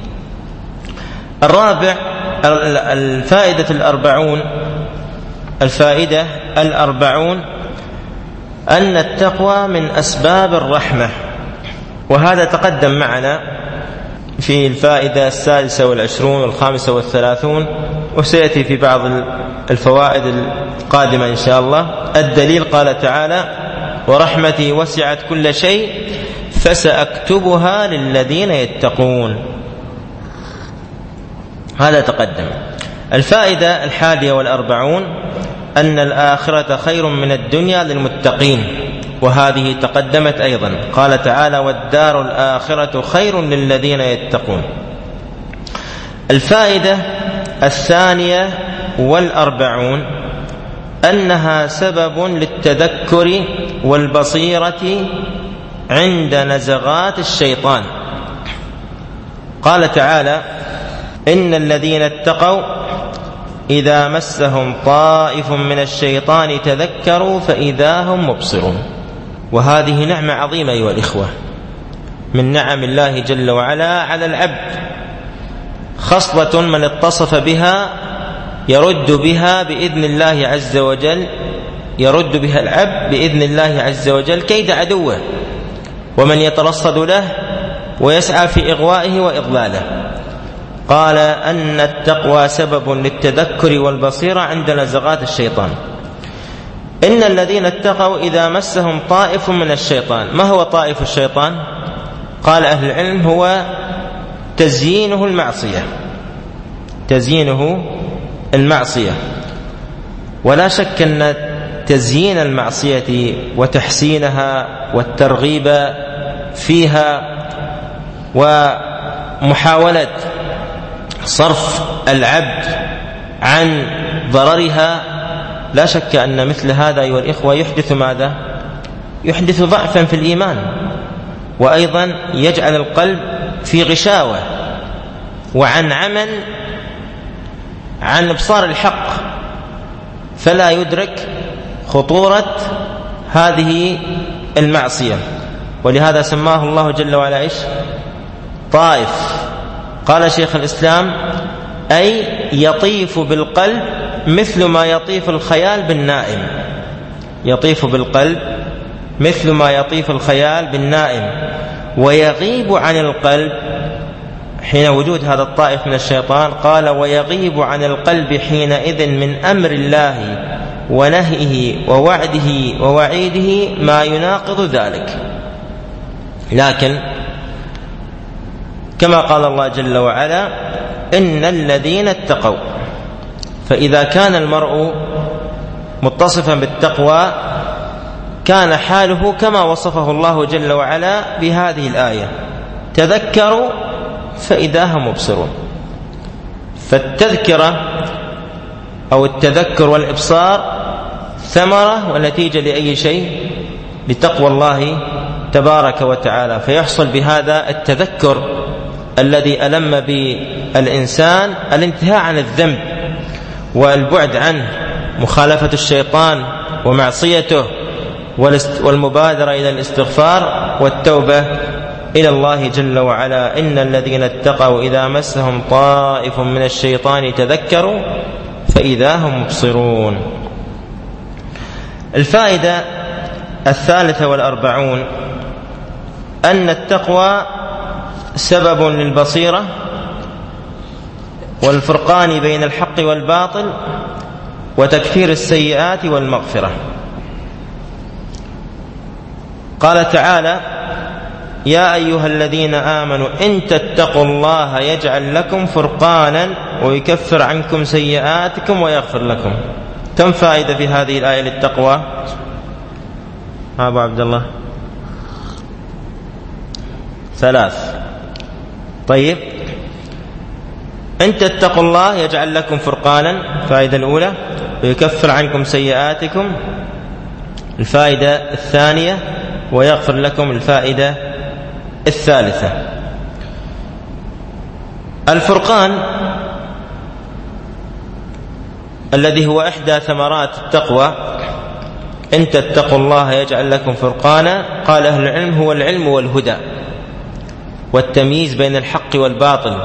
الرابع الفائدة الأربعون الفائدة الأربعون أن التقوى من أسباب الرحمة، وهذا تقدم معنا في الفائدة السادسة والعشرون والخامسة والثلاثون، وسيأتي في بعض الفوائد القادمة إن شاء الله. الدليل قال تعالى: ورحمتي وسعت كل شيء فسأكتبها للذين يتقون. هذا تقدم. الفائدة الحادية والأربعون أن الآخرة خير من الدنيا للمتقين، وهذه تقدمت أيضا. قال تعالى: والدار الآخرة خير للذين يتقون. الفائدة الثانية والأربعون أنها سبب للتذكر والبصيرة عند نزغات الشيطان. قال تعالى: إن الذين اتقوا إذا مسهم طائف من الشيطان تذكروا فإذا هم مبصرون. وهذه نعمة عظيمة أيها الإخوة من نعم الله جل وعلا على العبد، خصلة من اتصف بها يرد بها بإذن الله عز وجل، يرد بها العبد بإذن الله عز وجل كيد عدوه ومن يترصد له ويسعى في إغوائه وإضلاله. قال أن التقوى سبب للتذكر والبصيرة عند نزغات الشيطان. إن الذين اتقوا إذا مسهم طائف من الشيطان. ما هو طائف الشيطان؟ قال أهل العلم: هو تزيينه المعصية، تزيينه المعصية. ولا شك أن تزيين المعصية وتحسينها والترغيب فيها ومحاولة صرف العبد عن ضررها، لا شك أن مثل هذا أيها الإخوة يحدث ماذا؟ يحدث ضعفا في الإيمان، وأيضا يجعل القلب في غشاوة وعن عمل عن إبصار الحق، فلا يدرك خطورة هذه المعصية. ولهذا سماه الله جل وعلا إيش؟ طائف. قال شيخ الإسلام: أي يطيف بالقلب مثل ما يطيف الخيال بالنائم. يطيف بالقلب مثل ما يطيف الخيال بالنائم، ويغيب عن القلب حين وجود هذا الطائف من الشيطان. قال: ويغيب عن القلب حينئذ من أمر الله ونهيه ووعده ووعيده ما يناقض ذلك. لكن كما قال الله جل وعلا: إن الذين اتقوا. فإذا كان المرء متصفا بالتقوى كان حاله كما وصفه الله جل وعلا بهذه الآية: تذكروا فإذا هم مبصرون. فالتذكرة أو التذكر والإبصار ثمرة ونتيجة لأي شيء؟ لتقوى الله تبارك وتعالى. فيحصل بهذا التذكر الذي ألم بالإنسان الانتهاء عن الذنب والبعد عنه، مخالفة الشيطان ومعصيته، والمبادرة إلى الاستغفار والتوبة إلى الله جل وعلا. إن الذين اتقوا إذا مسهم طائف من الشيطان تذكروا فإذا هم مبصرون. الفائدة الثالثة والأربعون أن التقوى سبب للبصيرة والفرقان بين الحق والباطل وتكفير السيئات والمغفرة. قال تعالى: يا أيها الذين آمنوا إن تتقوا الله يجعل لكم فرقانا ويكفر عنكم سيئاتكم ويغفر لكم. كم فائدة في هذه الآية للتقوى؟ أبو عبد الله؟ ثلاث. طيب، إن تتقوا الله يجعل لكم فرقانا، الفائدة الأولى، ويكفر عنكم سيئاتكم، الفائدة الثانية، ويغفر لكم، الفائدة الثالثة. الفرقان الذي هو إحدى ثمرات التقوى، إن تتقوا الله يجعل لكم فرقانا، قال أهل العلم هو العلم والهدى والتمييز بين الحق والباطل،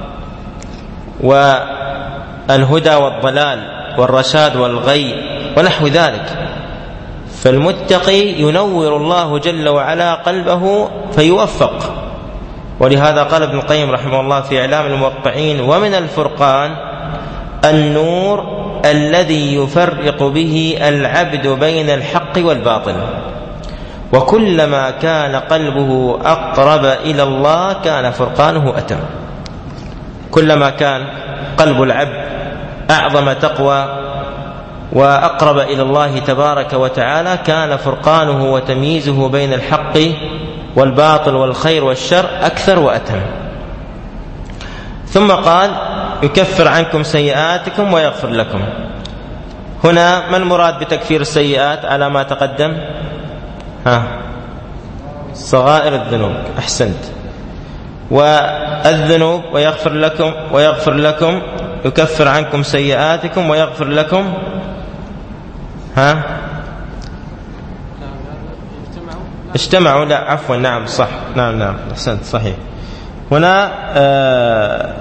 والهدى والضلال والرشاد والغي ونحو ذلك. فالمتقي ينور الله جل وعلا قلبه فيوفق. ولهذا قال ابن القيم رحمه الله في إعلام الموقعين: ومن الفرقان النور الذي يفرق به العبد بين الحق والباطل، وكلما كان قلبه أقرب إلى الله كان فرقانه أتم. كلما كان قلب العبد أعظم تقوى وأقرب إلى الله تبارك وتعالى كان فرقانه وتمييزه بين الحق والباطل والخير والشر أكثر وأتم. ثم قال: يكفر عنكم سيئاتكم ويغفر لكم. هنا ما المراد بتكفير السيئات على ما تقدم؟ ها صغائر الذنوب. أحسنت. والذنوب ويغفر لكم ويغفر لكم يكفر عنكم سيئاتكم ويغفر لكم. ها اجتمعوا. لا عفوا، نعم صح، نعم نعم أحسنت صحيح. هنا اه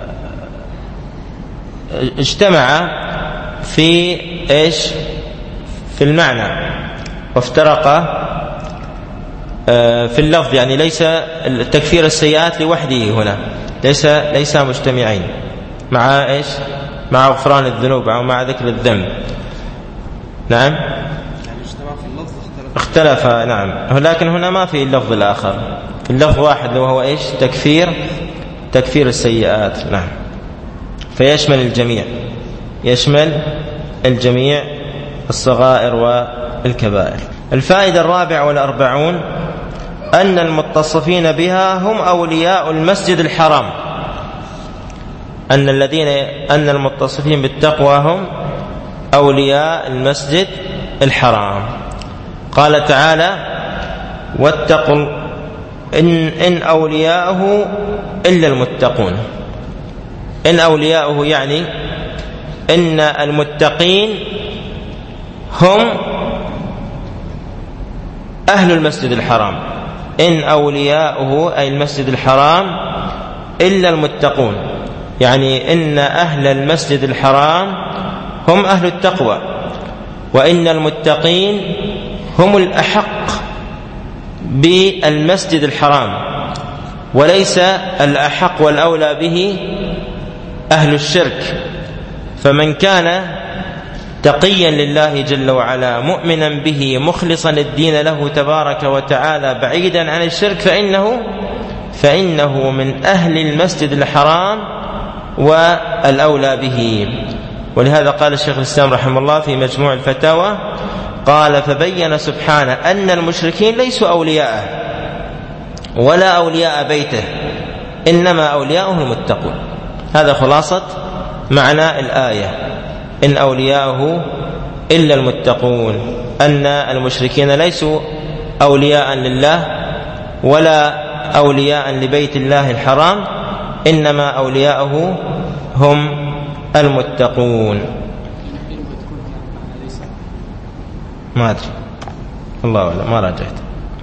اجتمع في ايش؟ في المعنى، وافترق اه في اللفظ. يعني ليس تكفير السيئات لوحده هنا، ليس ليس مجتمعين مع ايش؟ مع غفران الذنوب أو مع ذكر الذنب. نعم اختلف. نعم، لكن هنا ما في اللفظ الآخر، في اللفظ واحد وهو ايش؟ تكفير تكفير السيئات. نعم، فيشمل الجميع، يشمل الجميع، الصغائر الكبائر. الفائدة الرابعة والأربعون أن المتصفين بها هم أولياء المسجد الحرام، أن الذين أن المتصفين بالتقوى هم أولياء المسجد الحرام. قال تعالى: واتقوا إن, إن أولياءه إلا المتقون. إن أولياءه يعني إن المتقين هم أهل المسجد الحرام. إن أولياؤه أي المسجد الحرام إلا المتقون، يعني إن أهل المسجد الحرام هم أهل التقوى، وإن المتقين هم الأحق بالمسجد الحرام، وليس الأحق والأولى به أهل الشرك. فمن كان تقيا لله جل وعلا مؤمنا به مخلصا الدين له تبارك وتعالى بعيدا عن الشرك فإنه فإنه من أهل المسجد الحرام والأولى به. ولهذا قال الشيخ الإسلام رحمه الله في مجموع الفتاوى قال: فبين سبحانه أن المشركين ليسوا أولياءه ولا أولياء بيته، إنما أولياؤه المتقون. هذا خلاصة معنى الآية: إن أولياؤه إلا المتقون، أن المشركين ليسوا أولياء لله ولا أولياء لبيت الله الحرام، إنما أولياؤه هم المتقون. ما أدري، الله أعلم، ما راجعت.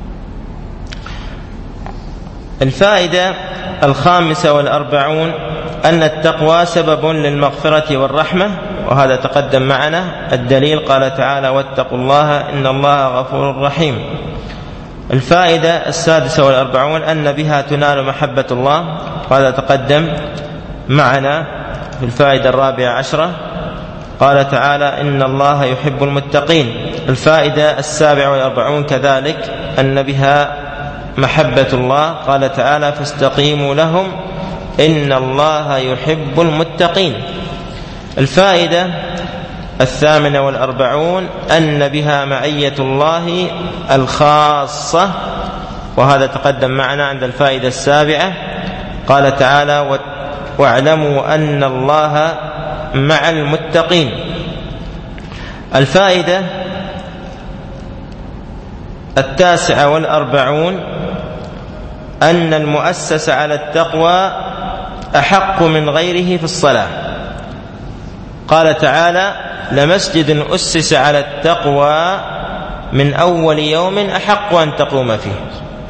الفائدة الخامسة والأربعون أن التقوى سبب للمغفرة والرحمة، وهذا تقدم معنا الدليل. قال تعالى: واتقوا الله إن الله غفور رحيم. الفائدة السادسة والأربعون أن بها تنال محبة الله، وهذا تقدم معنا في الفائدة الرابعة عشرة. قال تعالى: إن الله يحب المتقين. الفائدة السابعة والأربعون كذلك أن بها محبة الله. قال تعالى: فاستقيموا لهم إن الله يحب المتقين. الفائدة الثامنة والأربعون أن بها معية الله الخاصة، وهذا تقدم معنا عند الفائدة السابعة. قال تعالى: واعلموا أن الله مع المتقين. الفائدة التاسعة والأربعون أن المؤسس على التقوى أحق من غيره في الصلاة. قال تعالى: لمسجد أسس على التقوى من أول يوم أحق أن تقوم فيه.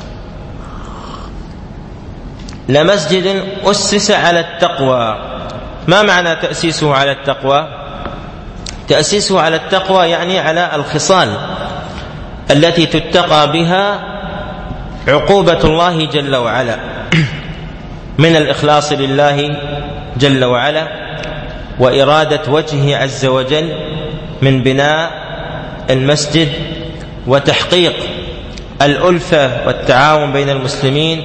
لمسجد أسس على التقوى، ما معنى تأسيسه على التقوى؟ تأسيسه على التقوى يعني على الخصال التي تتقى بها عقوبة الله جل وعلا من الإخلاص لله جل وعلا، وإرادة وجهه عز وجل من بناء المسجد، وتحقيق الألفة والتعاون بين المسلمين،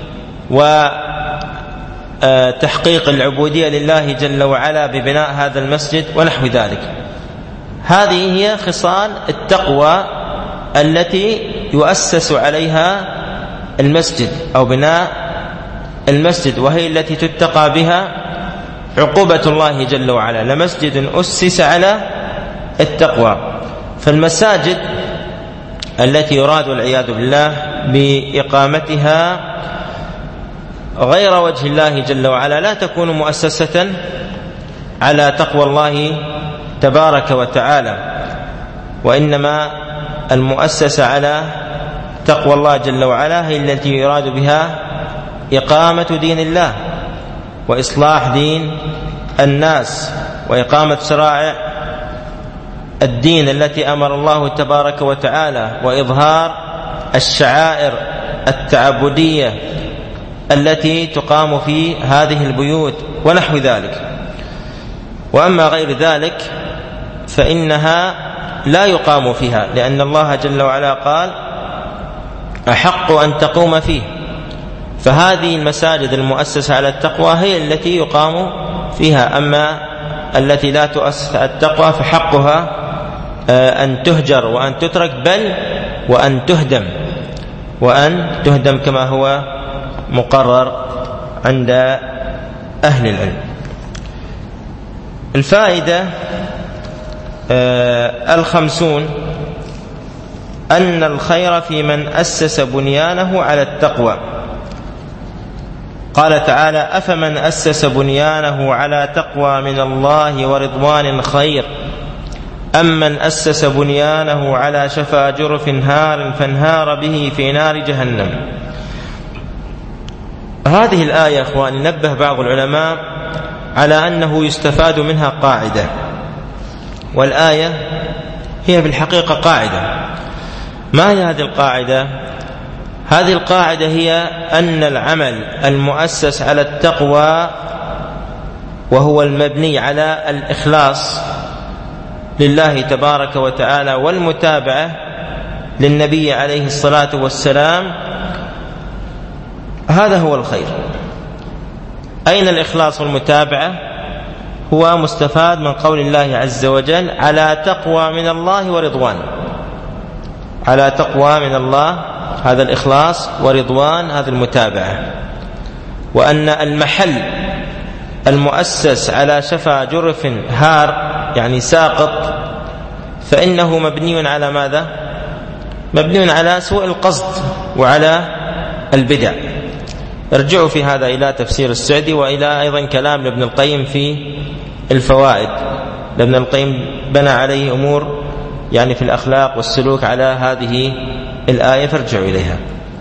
وتحقيق العبودية لله جل وعلا ببناء هذا المسجد ونحو ذلك. هذه هي خصال التقوى التي يؤسس عليها المسجد أو بناء المسجد، وهي التي تتقى بها عقوبة الله جل وعلا. لمسجد أسس على التقوى. فالمساجد التي يراد والعياذ بالله بإقامتها غير وجه الله جل وعلا لا تكون مؤسسة على تقوى الله تبارك وتعالى، وإنما المؤسسة على تقوى الله جل وعلا هي التي يراد بها إقامة دين الله وإصلاح دين الناس وإقامة شرائع الدين التي أمر الله تبارك وتعالى، وإظهار الشعائر التعبدية التي تقام في هذه البيوت ونحو ذلك. وأما غير ذلك فإنها لا يقام فيها، لأن الله جل وعلا قال: أحق أن تقوم فيه. فهذه المساجد المؤسسة على التقوى هي التي يقام فيها، أما التي لا تؤسس على التقوى فحقها أن تهجر وأن تترك، بل وأن تهدم، وأن تهدم كما هو مقرر عند أهل العلم. الفائدة الخمسون أن الخير في من أسس بنيانه على التقوى. قال تعالى: أفمن أسس بنيانه على تقوى من الله ورضوان خير أم من أسس بنيانه على شفا جرف هار فانهار به في نار جهنم. هذه الآية أخواني نبه بعض العلماء على أنه يستفاد منها قاعدة، والآية هي بالحقيقة قاعدة. ما هي هذه القاعدة؟ هذه القاعدة هي أن العمل المؤسس على التقوى وهو المبني على الإخلاص لله تبارك وتعالى والمتابعة للنبي عليه الصلاة والسلام، هذا هو الخير. أين الإخلاص والمتابعة؟ هو مستفاد من قول الله عز وجل: على تقوى من الله ورضوان. على تقوى من الله هذا الإخلاص، ورضوان هذا المتابعة. وأن المحل المؤسس على شفا جرف هار يعني ساقط، فإنه مبني على ماذا؟ مبني على سوء القصد وعلى البدع. ارجعوا في هذا إلى تفسير السعدي وإلى أيضا كلام ابن القيم في الفوائد. ابن القيم بنى عليه أمور يعني في الأخلاق والسلوك على هذه الآية، فارجعوا إليها.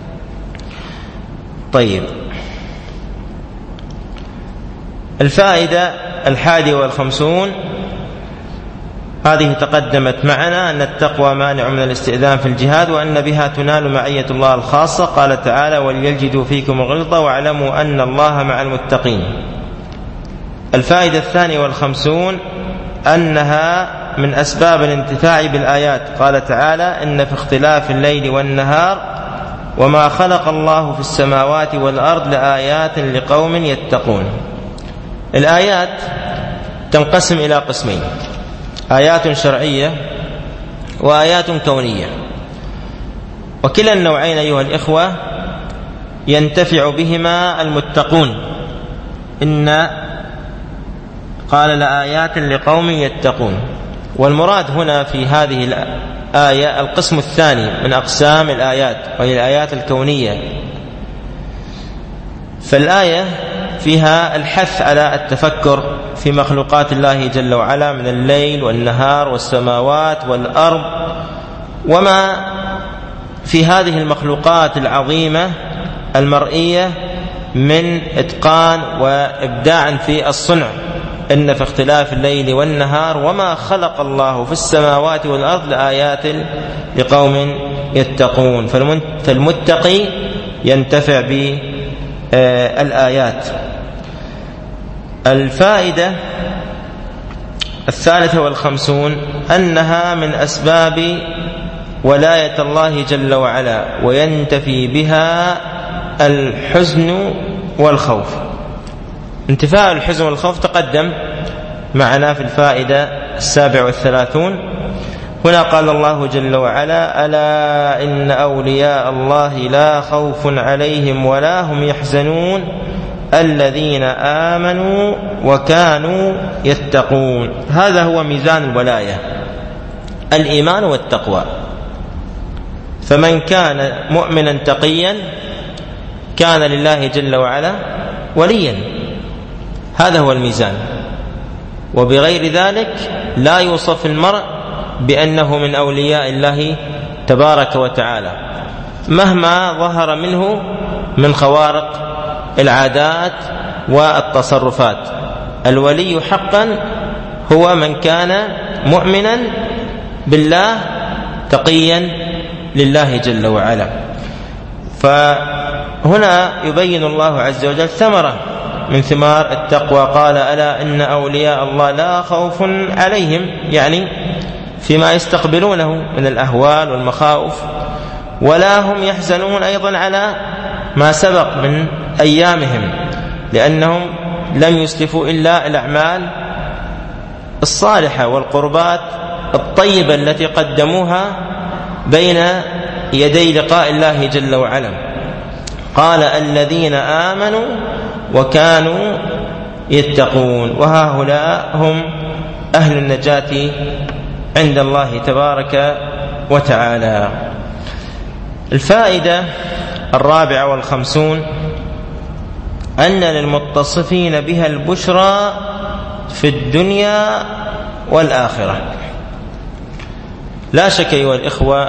طيب، الفائدة الحادية والخمسون هذه تقدمت معنا، أن التقوى مانع من الاستئذان في الجهاد، وأن بها تنال معية الله الخاصة. قال تعالى: وليجدوا فيكم غلظة واعلموا أن الله مع المتقين. الفائدة الثانية والخمسون أنها من أسباب الانتفاع بالآيات. قال تعالى: إن في اختلاف الليل والنهار وما خلق الله في السماوات والأرض لآيات لقوم يتقون. الآيات تنقسم إلى قسمين: آيات شرعية وآيات كونية. وكلا النوعين أيها الإخوة ينتفع بهما المتقون. إن قال لآيات لقوم يتقون، والمراد هنا في هذه الآية القسم الثاني من أقسام الآيات، وهي الآيات الكونية. فالآية فيها الحث على التفكر في مخلوقات الله جل وعلا من الليل والنهار والسماوات والأرض، وما في هذه المخلوقات العظيمة المرئية من إتقان وإبداع في الصنع. إن في اختلاف الليل والنهار وما خلق الله في السماوات والأرض لآيات لقوم يتقون. فالمتقي ينتفع بالآيات. الفائدة الثالثة والخمسون أنها من أسباب ولاية الله جل وعلا، وينتفي بها الحزن والخوف. انتفاء الحزن والخوف تقدم معنا في الفائدة السابع والثلاثون. هنا قال الله جل وعلا: ألا إن أولياء الله لا خوف عليهم ولا هم يحزنون الذين آمنوا وكانوا يتقون. هذا هو ميزان الولاية، الإيمان والتقوى. فمن كان مؤمنا تقيا كان لله جل وعلا وليا، هذا هو الميزان. وبغير ذلك لا يوصف المرء بأنه من أولياء الله تبارك وتعالى مهما ظهر منه من خوارق العادات والتصرفات. الولي حقا هو من كان مؤمنا بالله تقيا لله جل وعلا. فهنا يبين الله عز وجل ثمرة من ثمار التقوى. قال: ألا إن أولياء الله لا خوف عليهم، يعني فيما يستقبلونه من الأهوال والمخاوف، ولا هم يحزنون أيضا على ما سبق من أيامهم، لأنهم لم يسلفوا إلا الأعمال الصالحة والقربات الطيبة التي قدموها بين يدي لقاء الله جل وعلا. قال الذين آمنوا وكانوا يتقون، وهؤلاء هم أهل النجاة عند الله تبارك وتعالى. الفائدة الرابعة والخمسون أن للمتصفين بها البشرى في الدنيا والآخرة. لا شك أيها الإخوة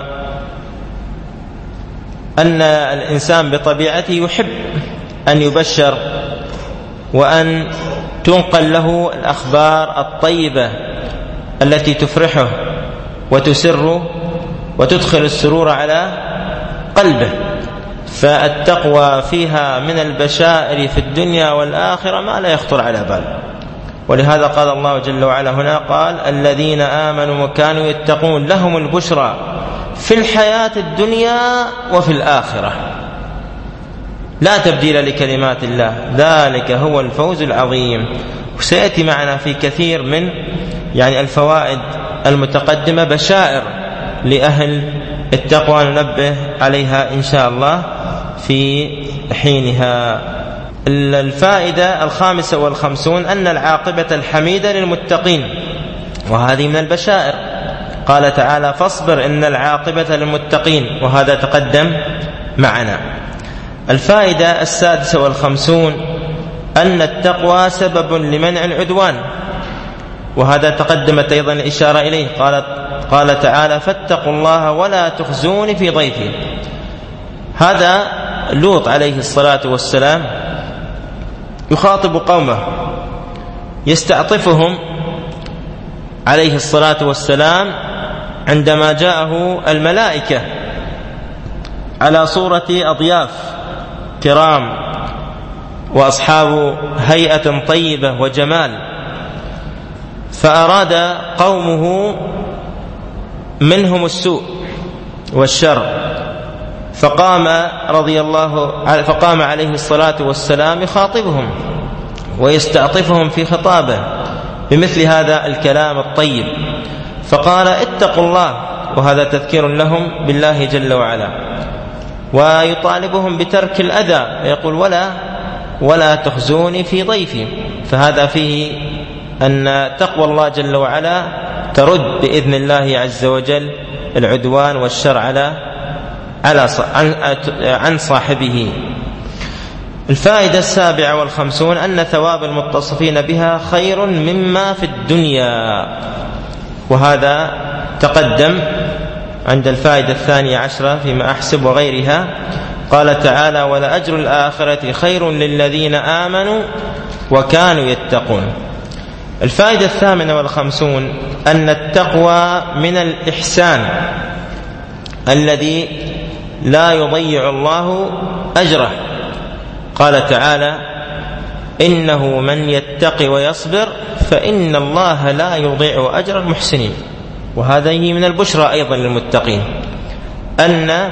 أن الإنسان بطبيعته يحب أن يبشر وأن تنقل له الأخبار الطيبة التي تفرحه وتسره وتدخل السرور على قلبه، فالتقوى فيها من البشائر في الدنيا والآخرة ما لا يخطر على بال. ولهذا قال الله جل وعلا هنا، قال الذين آمنوا وكانوا يتقون لهم البشرى في الحياة الدنيا وفي الآخرة لا تبديل لكلمات الله ذلك هو الفوز العظيم. وسيأتي معنا في كثير من يعني الفوائد المتقدمة بشائر لأهل التقوى ننبه عليها إن شاء الله في حينها. الفائدة الخامسة والخمسون أن العاقبة الحميدة للمتقين، وهذه من البشائر. قال تعالى فاصبر إن العاقبة للمتقين، وهذا تقدم معنا. الفائدة السادسة والخمسون أن التقوى سبب لمنع العدوان، وهذا تقدمت أيضا الإشارة إليه. قال, قال تعالى فاتقوا الله ولا تخزون في ضيفه. هذا لوط عليه الصلاة والسلام يخاطب قومه، يستعطفهم عليه الصلاة والسلام عندما جاءه الملائكة على صورة أضياف كرام وأصحاب هيئة طيبة وجمال، فأراد قومه منهم السوء والشر، فقام رضي الله فقام عليه الصلاة والسلام يخاطبهم ويستعطفهم في خطابه بمثل هذا الكلام الطيب، فقال اتقوا الله، وهذا تذكير لهم بالله جل وعلا، ويطالبهم بترك الأذى، يقول ولا ولا تخزوني في ضيفي. فهذا فيه أن تقوى الله جل وعلا ترد بإذن الله عز وجل العدوان والشر على على عن صاحبه. الفائدة السابعة والخمسون أن ثواب المتصفين بها خير مما في الدنيا، وهذا تقدم عند الفائدة الثانية عشرة فيما أحسب وغيرها. قال تعالى ولأجر الآخرة خير للذين آمنوا وكانوا يتقون. الفائدة الثامنة والخمسون أن التقوى من الإحسان الذي لا يضيع الله أجره. قال تعالى إنه من يتقي ويصبر فإن الله لا يضيع أجر المحسنين. وهذه من البشرى أيضا للمتقين أن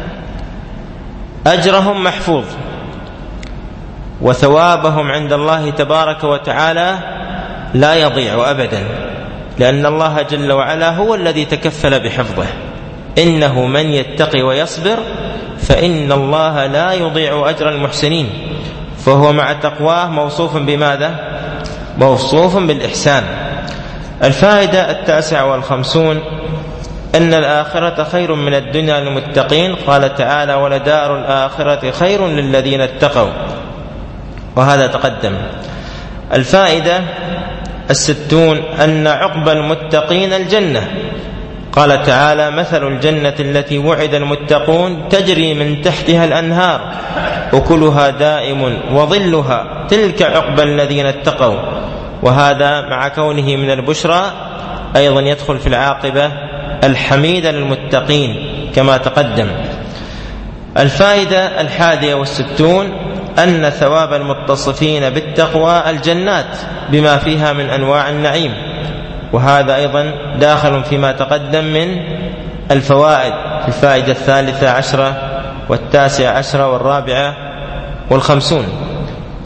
أجرهم محفوظ وثوابهم عند الله تبارك وتعالى لا يضيع أبدا، لأن الله جل وعلا هو الذي تكفل بحفظه. إنه من يتقي ويصبر فإن الله لا يضيع أجر المحسنين، فهو مع تقواه موصوف بماذا؟ موصوف بالإحسان. الفائدة التاسعة والخمسون أن الآخرة خير من الدنيا للمتقين. قال تعالى ولدار الآخرة خير للذين اتقوا، وهذا تقدم. الفائدة الستون أن عقبى المتقين الجنة. قال تعالى مثل الجنة التي وعد المتقون تجري من تحتها الأنهار أكلها دائم وظلها تلك عقبى الذين اتقوا، وهذا مع كونه من البشرى أيضا يدخل في العاقبة الحميدة للمتقين كما تقدم. الفائدة الحادية والستون أن ثواب المتصفين بالتقوى الجنات بما فيها من أنواع النعيم، وهذا أيضا داخل فيما تقدم من الفوائد في الفائدة الثالثة عشرة والتاسعة عشرة والرابعة والخمسون.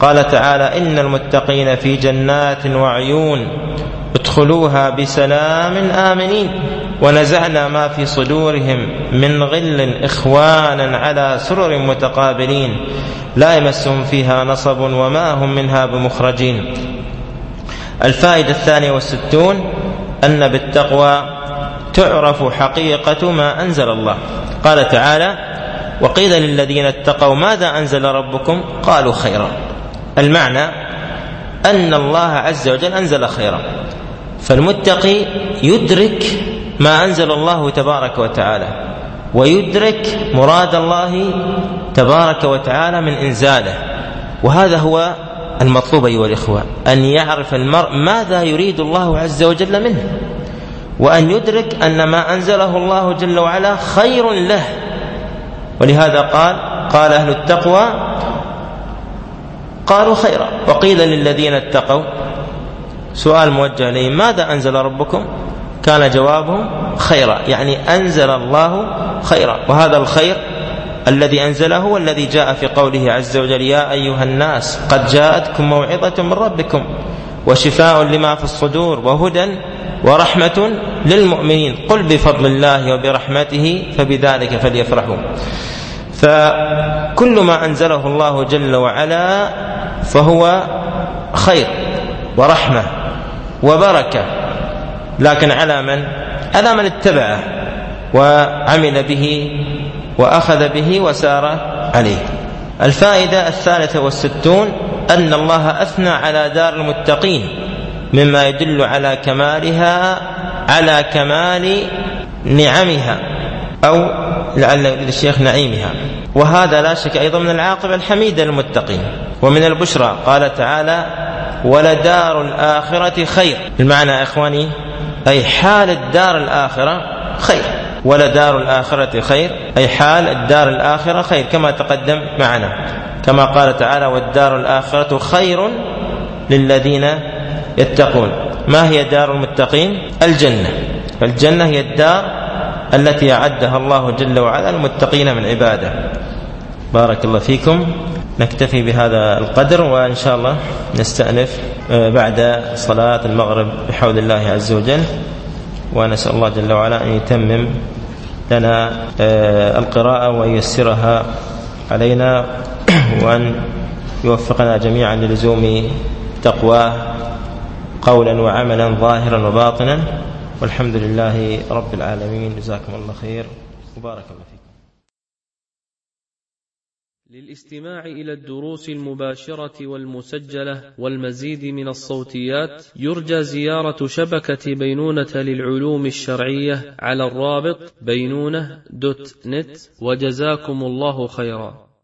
قال تعالى إن المتقين في جنات وعيون ادخلوها بسلام آمنين ونزعنا ما في صدورهم من غل إخوانا على سرر متقابلين لا يمسهم فيها نصب وما هم منها بمخرجين. الفائدة الثانية والستون أن بالتقوى تعرف حقيقة ما أنزل الله. قال تعالى وقيل للذين اتقوا ماذا أنزل ربكم قالوا خيرا. المعنى أن الله عز وجل أنزل خيرا، فالمتقي يدرك ما أنزل الله تبارك وتعالى ويدرك مراد الله تبارك وتعالى من إنزاله، وهذا هو المطلوب أيها الإخوة، أن يعرف المرء ماذا يريد الله عز وجل منه، وأن يدرك أن ما أنزله الله جل وعلا خير له. ولهذا قال قال أهل التقوى قالوا خيرا. وقيل للذين اتقوا، سؤال موجه إليهم ماذا أنزل ربكم؟ كان جوابهم خيرا، يعني أنزل الله خيرا، وهذا الخير الذي أنزله والذي جاء في قوله عز وجل يا أيها الناس قد جاءتكم موعظة من ربكم وشفاء لما في الصدور وهدى ورحمة للمؤمنين قل بفضل الله وبرحمته فبذلك فليفرحوا. فكل ما أنزله الله جل وعلا فهو خير ورحمة وبركة، لكن على من؟ على من اتبعه وعمل به وأخذ به وسار عليه. الفائدة الثالثة والستون أن الله أثنى على دار المتقين مما يدل على كمالها على كمال نعمها أو لعل الشيخ نعيمها، وهذا لا شك أيضا من العاقبة الحميدة للمتقين ومن البشرى. قال تعالى ولدار الآخرة خير، المعنى إخواني أي حال الدار الآخرة خير، ولدار الآخرة خير أي حال الدار الآخرة خير كما تقدم معنا، كما قال تعالى والدار الآخرة خير للذين يتقون. ما هي دار المتقين؟ الجنة. فالجنة هي الدار التي أعدها الله جل وعلا المتقين من عباده. بارك الله فيكم. نكتفي بهذا القدر، وإن شاء الله نستأنف بعد صلاة المغرب بحول الله عز وجل، ونسأل الله جل وعلا أن يتمم لنا القراءة وييسرها علينا، وأن يوفقنا جميعا للزوم تقواه قولا وعملا ظاهرا وباطنا، والحمد لله رب العالمين. جزاكم الله خير وبارك الله فيكم. للاستماع إلى الدروس المباشرة والمسجلة والمزيد من الصوتيات يرجى زيارة شبكة بينونة للعلوم الشرعية على الرابط بينونة دوت نت، وجزاكم الله خيرا.